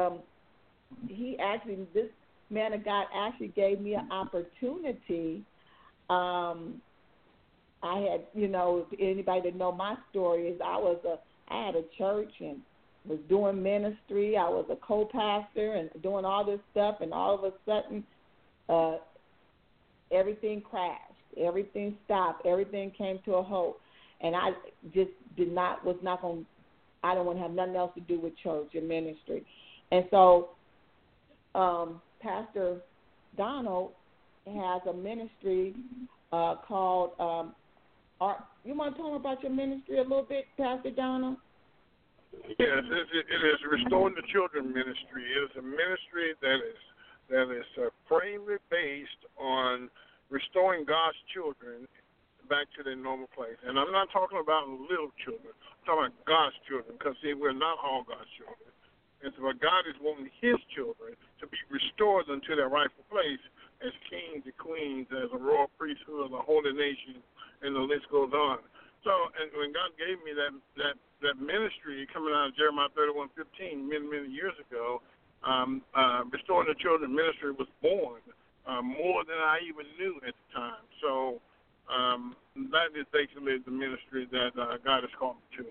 This man of God actually gave me an opportunity. I had, anybody that know my story is I had a church and was doing ministry. I was a co-pastor and doing all this stuff, and all of a sudden, everything crashed. Everything stopped. Everything came to a halt. And I just I don't want to have nothing else to do with church and ministry. And so Pastor Donald has a ministry called you want to talk about your ministry a little bit, Pastor Donald? Yes, it is Restoring the Children ministry. It is a ministry that is supremely based on restoring God's children back to their normal place. And I'm not talking about little children. I'm talking about God's children, because, see, we're not all God's children. And so God is wanting his children to be restored unto their rightful place as kings and queens, as a royal priesthood, a holy nation, and the list goes on. So, and when God gave me that ministry coming out of Jeremiah 31:15 many years ago, Restoring the Children ministry was born more than I even knew at the time. So that is basically the ministry that God has called me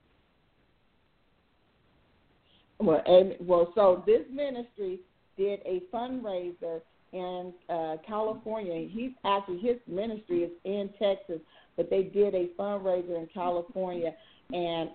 to. So this ministry did a fundraiser in California. His ministry is in Texas, but they did a fundraiser in California, and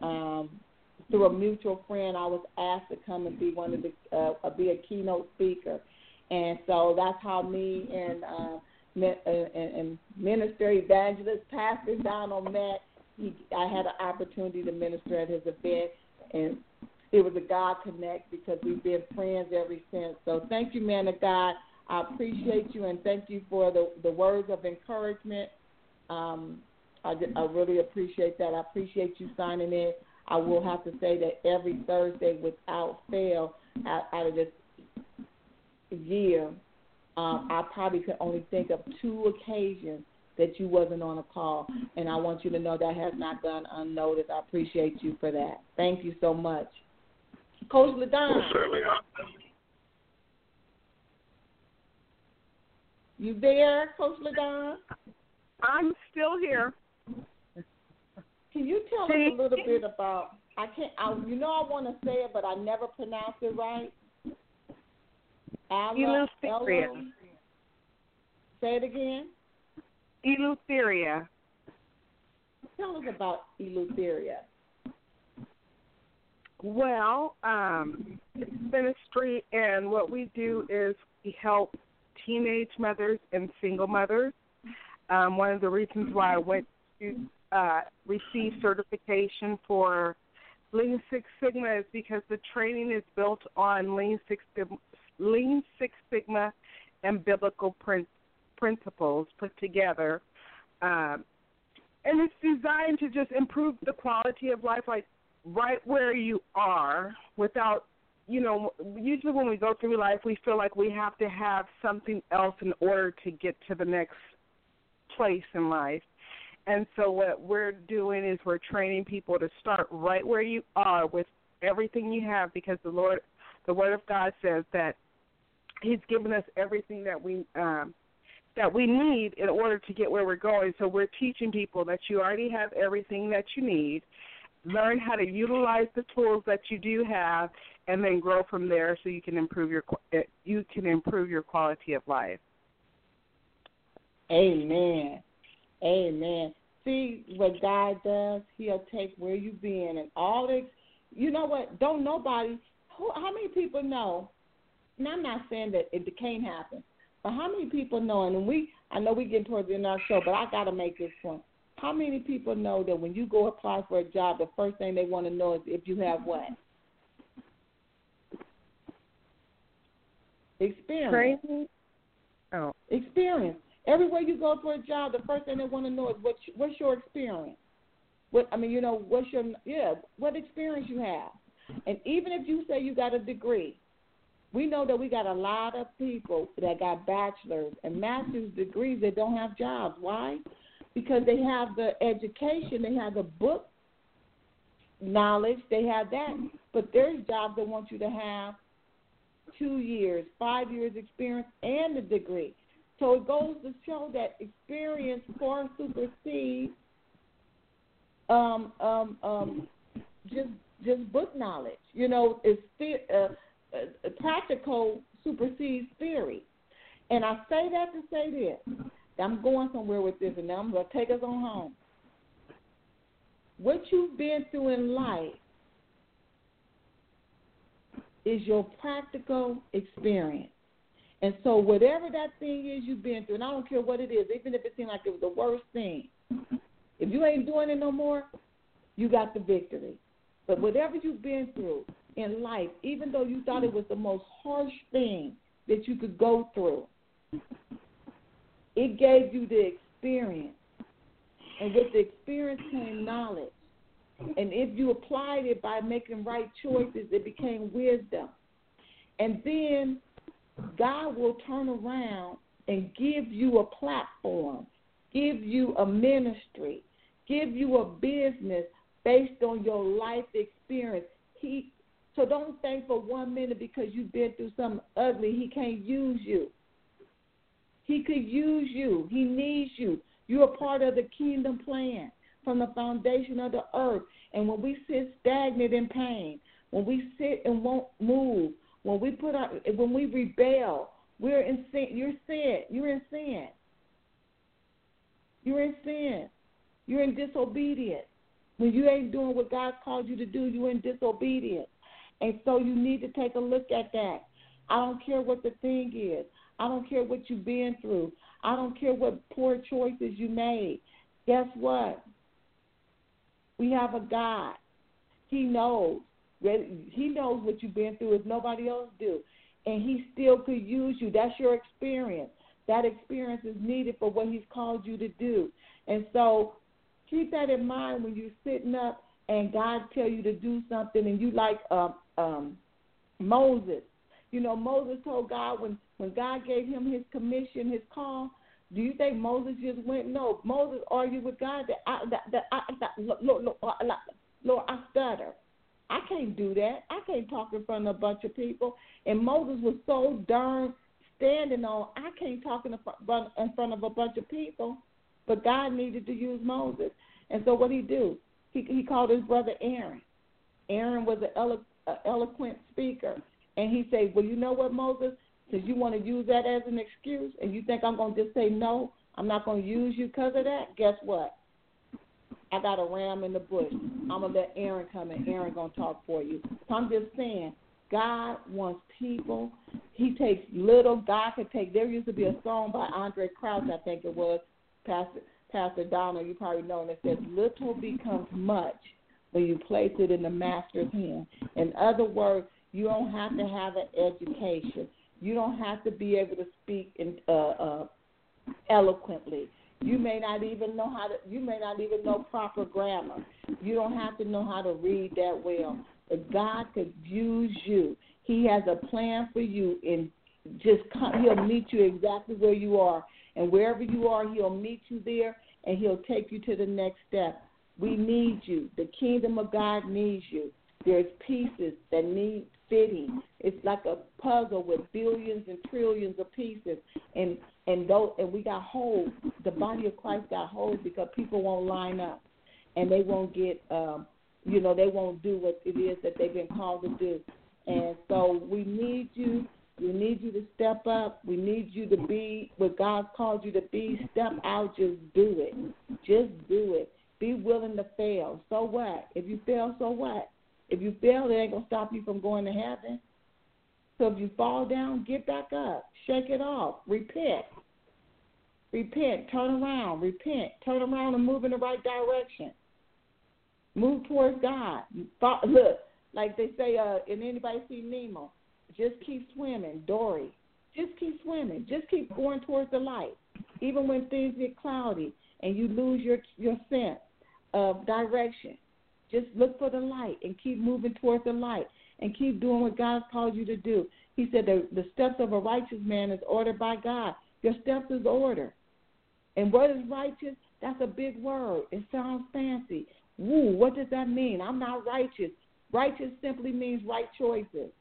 through a mutual friend, I was asked to come and be be a keynote speaker. And so that's how me and minister, evangelist, Pastor Donald met. I had an opportunity to minister at his event, and it was a God connect because we've been friends ever since. So thank you, man of God. I appreciate you, and thank you for the words of encouragement. I really appreciate that. I appreciate you signing in. I will have to say that every Thursday, without fail, out of this year, I probably could only think of 2 occasions that you wasn't on a call, and I want you to know that has not gone unnoticed. I appreciate you for that. Thank you so much. Coach LaDon. Well, certainly. You there, Coach LaDon? I'm still here. Can you tell us a little bit about? I want to say it, but I never pronounce it right. Eleutheria. Say it again. Eleutheria. Tell us about Eleutheria. Well, it's ministry, and what we do is we help teenage mothers and single mothers. One of the reasons why I went to receive certification for Lean Six Sigma is because the training is built on Lean Six Sigma and biblical principles put together. And it's designed to just improve the quality of life, like right where you are without, usually when we go through life, we feel like we have to have something else in order to get to the next place in life. And so what we're doing is we're training people to start right where you are with everything you have, because the Word of God says that He's given us everything that we need in order to get where we're going. So we're teaching people that you already have everything that you need. Learn how to utilize the tools that you do have, and then grow from there so you can improve your quality of life. Amen. Amen. See what God does? He'll take where you've been and all this. You know what? Don't nobody. How many people know? And I'm not saying that it can't happen, but how many people know? And I know we get towards the end of our show, but I got to make this point. How many people know that when you go apply for a job, the first thing they want to know is if you have what? Experience. Training? Oh. Experience. Everywhere you go for a job, the first thing they want to know is what's your experience. What experience you have. And even if you say you got a degree, we know that we got a lot of people that got bachelor's and master's degrees that don't have jobs. Why? Because they have the education, they have the book knowledge, they have that. But there's jobs that want you to have 2 years, 5 years experience and a degree. So it goes to show that experience far supersedes just book knowledge. It's practical supersedes theory. And I say that to say this. I'm going somewhere with this, and now I'm going to take us on home. What you've been through in life is your practical experience. And so whatever that thing is you've been through, and I don't care what it is, even if it seemed like it was the worst thing, if you ain't doing it no more, you got the victory. But whatever you've been through in life, even though you thought it was the most harsh thing that you could go through, it gave you the experience. And with the experience came knowledge. And if you applied it by making right choices, it became wisdom. And then God will turn around and give you a platform, give you a ministry, give you a business based on your life experience. So don't think for 1 minute because you've been through something ugly, He can't use you. He could use you. He needs you. You're a part of the kingdom plan from the foundation of the earth. And when we sit stagnant in pain, when we sit and won't move, when we rebel, we're in sin. You're sin. You're in sin. You're in sin. You're in disobedience. When you ain't doing what God called you to do, you're in disobedience. And so you need to take a look at that. I don't care what the thing is. I don't care what you've been through. I don't care what poor choices you made. Guess what? We have a God. He knows. He knows what you've been through if nobody else do. And he still could use you. That's your experience. That experience is needed for what he's called you to do. And so keep that in mind when you're sitting up and God tell you to do something and you like Moses. You know, Moses told God when God gave him his commission, his call, do you think Moses just went? No. Moses argued with God Lord, I stutter. I can't do that. I can't talk in front of a bunch of people. And Moses was so darn standing on, I can't talk in front of a bunch of people. But God needed to use Moses. And so what did he do? He called his brother Aaron. Aaron was an eloquent speaker. And he said, well, you know what, Moses? Since you want to use that as an excuse and you think I'm going to just say no, I'm not going to use you because of that, guess what? I got a ram in the bush. I'm going to let Aaron come in. Aaron going to talk for you. So I'm just saying, God wants people. He takes little. God can take. There used to be a song by Andre Crouch, I think it was, Pastor Donna, you probably know, and it says, little becomes much when you place it in the master's hand. In other words, you don't have to have an education. You don't have to be able to speak eloquently. You may not even know you may not even know proper grammar. You don't have to know how to read that well. But God could use you. He has a plan for you, and he'll meet you exactly where you are. And wherever you are, he'll meet you there, and he'll take you to the next step. We need you. The kingdom of God needs you. There's pieces that need fitting. It's like a puzzle with billions and trillions of pieces, and we got holes. The body of Christ got holes because people won't line up, and they won't get, they won't do what it is that they've been called to do. And so we need you. We need you to step up. We need you to be what God's called you to be. Step out. Just do it. Just do it. Be willing to fail. So what? If you fail, so what? If you fail, it ain't going to stop you from going to heaven. So if you fall down, get back up. Shake it off. Repent. Repent. Turn around. Repent. Turn around and move in the right direction. Move towards God. Look, like they say, and anybody see Nemo, just keep swimming. Dory, just keep swimming. Just keep going towards the light. Even when things get cloudy and you lose your sense of direction, just look for the light and keep moving towards the light and keep doing what God's called you to do. He said the steps of a righteous man is ordered by God. Your steps is order. And what is righteous? That's a big word. It sounds fancy. Woo, what does that mean? I'm not righteous. Righteous simply means right choices.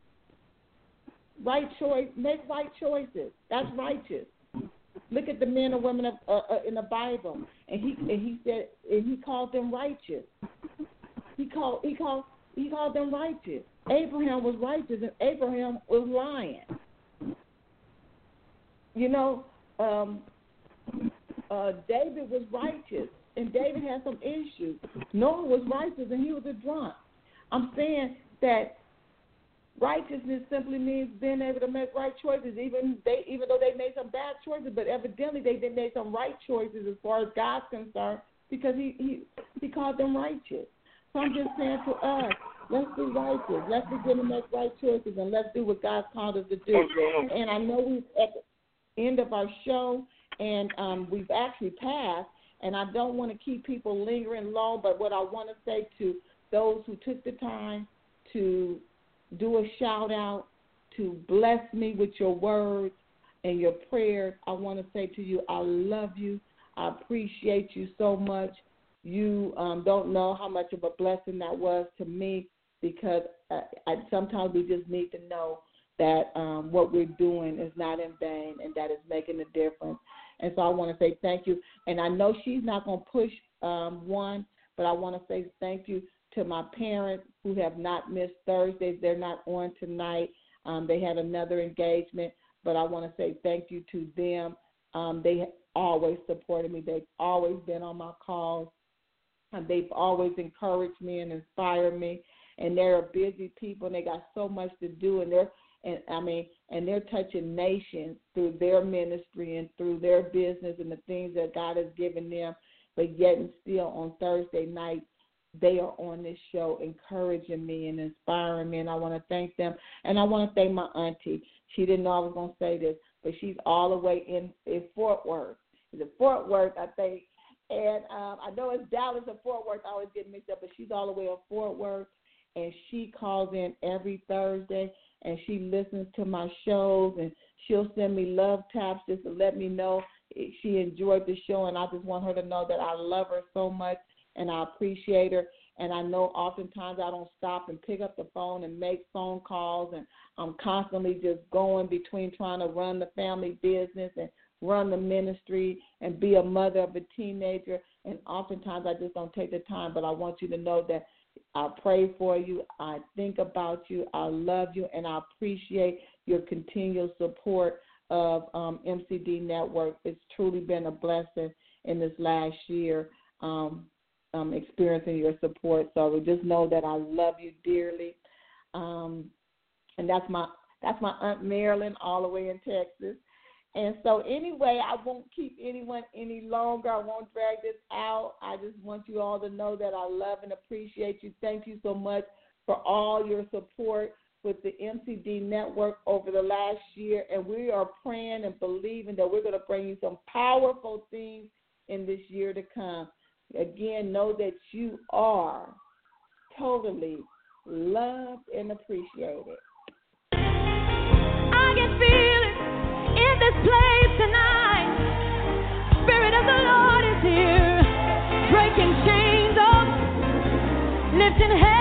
Right choice, make right choices. That's righteous. Look at the men and women in the Bible, and he said, and he called them righteous. He called them righteous. Abraham was righteous, and Abraham was lying. David was righteous, and David had some issues. Noah was righteous, and he was a drunk. I'm saying that righteousness simply means being able to make right choices, even though they made some bad choices, but evidently they did make some right choices as far as God's concerned, because he called them righteous. So I'm just saying to us, let's be righteous. Let's begin to make right choices, and let's do what God's called us to do. And I know we're at the end of our show, and we've actually passed, and I don't want to keep people lingering long, but what I want to say to those who took the time to do a shout-out, to bless me with your words and your prayers, I want to say to you, I love you. I appreciate you so much. You don't know how much of a blessing that was to me, because sometimes we just need to know that what we're doing is not in vain and that it's making a difference. And so I want to say thank you. And I know she's not going to push one, but I want to say thank you to my parents who have not missed Thursdays. They're not on tonight. They had another engagement, but I want to say thank you to them. They always supported me. They've always been on my calls. They've always encouraged me and inspired me. And they're busy people, and they got so much to do, and and they're touching nations through their ministry and through their business and the things that God has given them. But yet and still on Thursday night, they are on this show encouraging me and inspiring me, and I want to thank them. And I want to thank my auntie. She didn't know I was going to say this, but she's all the way in Fort Worth. It's in Fort Worth, I think. And I know it's Dallas and Fort Worth. I always get mixed up, but she's all the way in Fort Worth. And she calls in every Thursday, and she listens to my shows, and she'll send me love taps just to let me know she enjoyed the show. And I just want her to know that I love her so much, and I appreciate her. And I know oftentimes I don't stop and pick up the phone and make phone calls, and I'm constantly just going between trying to run the family business and run the ministry and be a mother of a teenager. And oftentimes I just don't take the time, but I want you to know that I pray for you, I think about you, I love you, and I appreciate your continual support of MCD Network. It's truly been a blessing in this last year, experiencing your support. So just know that I love you dearly. And that's my Aunt Marilyn all the way in Texas. And so anyway, I won't keep anyone any longer. I won't drag this out. I just want you all to know that I love and appreciate you. Thank you so much for all your support with the MCD Network over the last year. And we are praying and believing that we're going to bring you some powerful things in this year to come. Again, know that you are totally loved and appreciated. I can feel it in this place tonight. Spirit of the Lord is here, breaking chains off, lifting heads.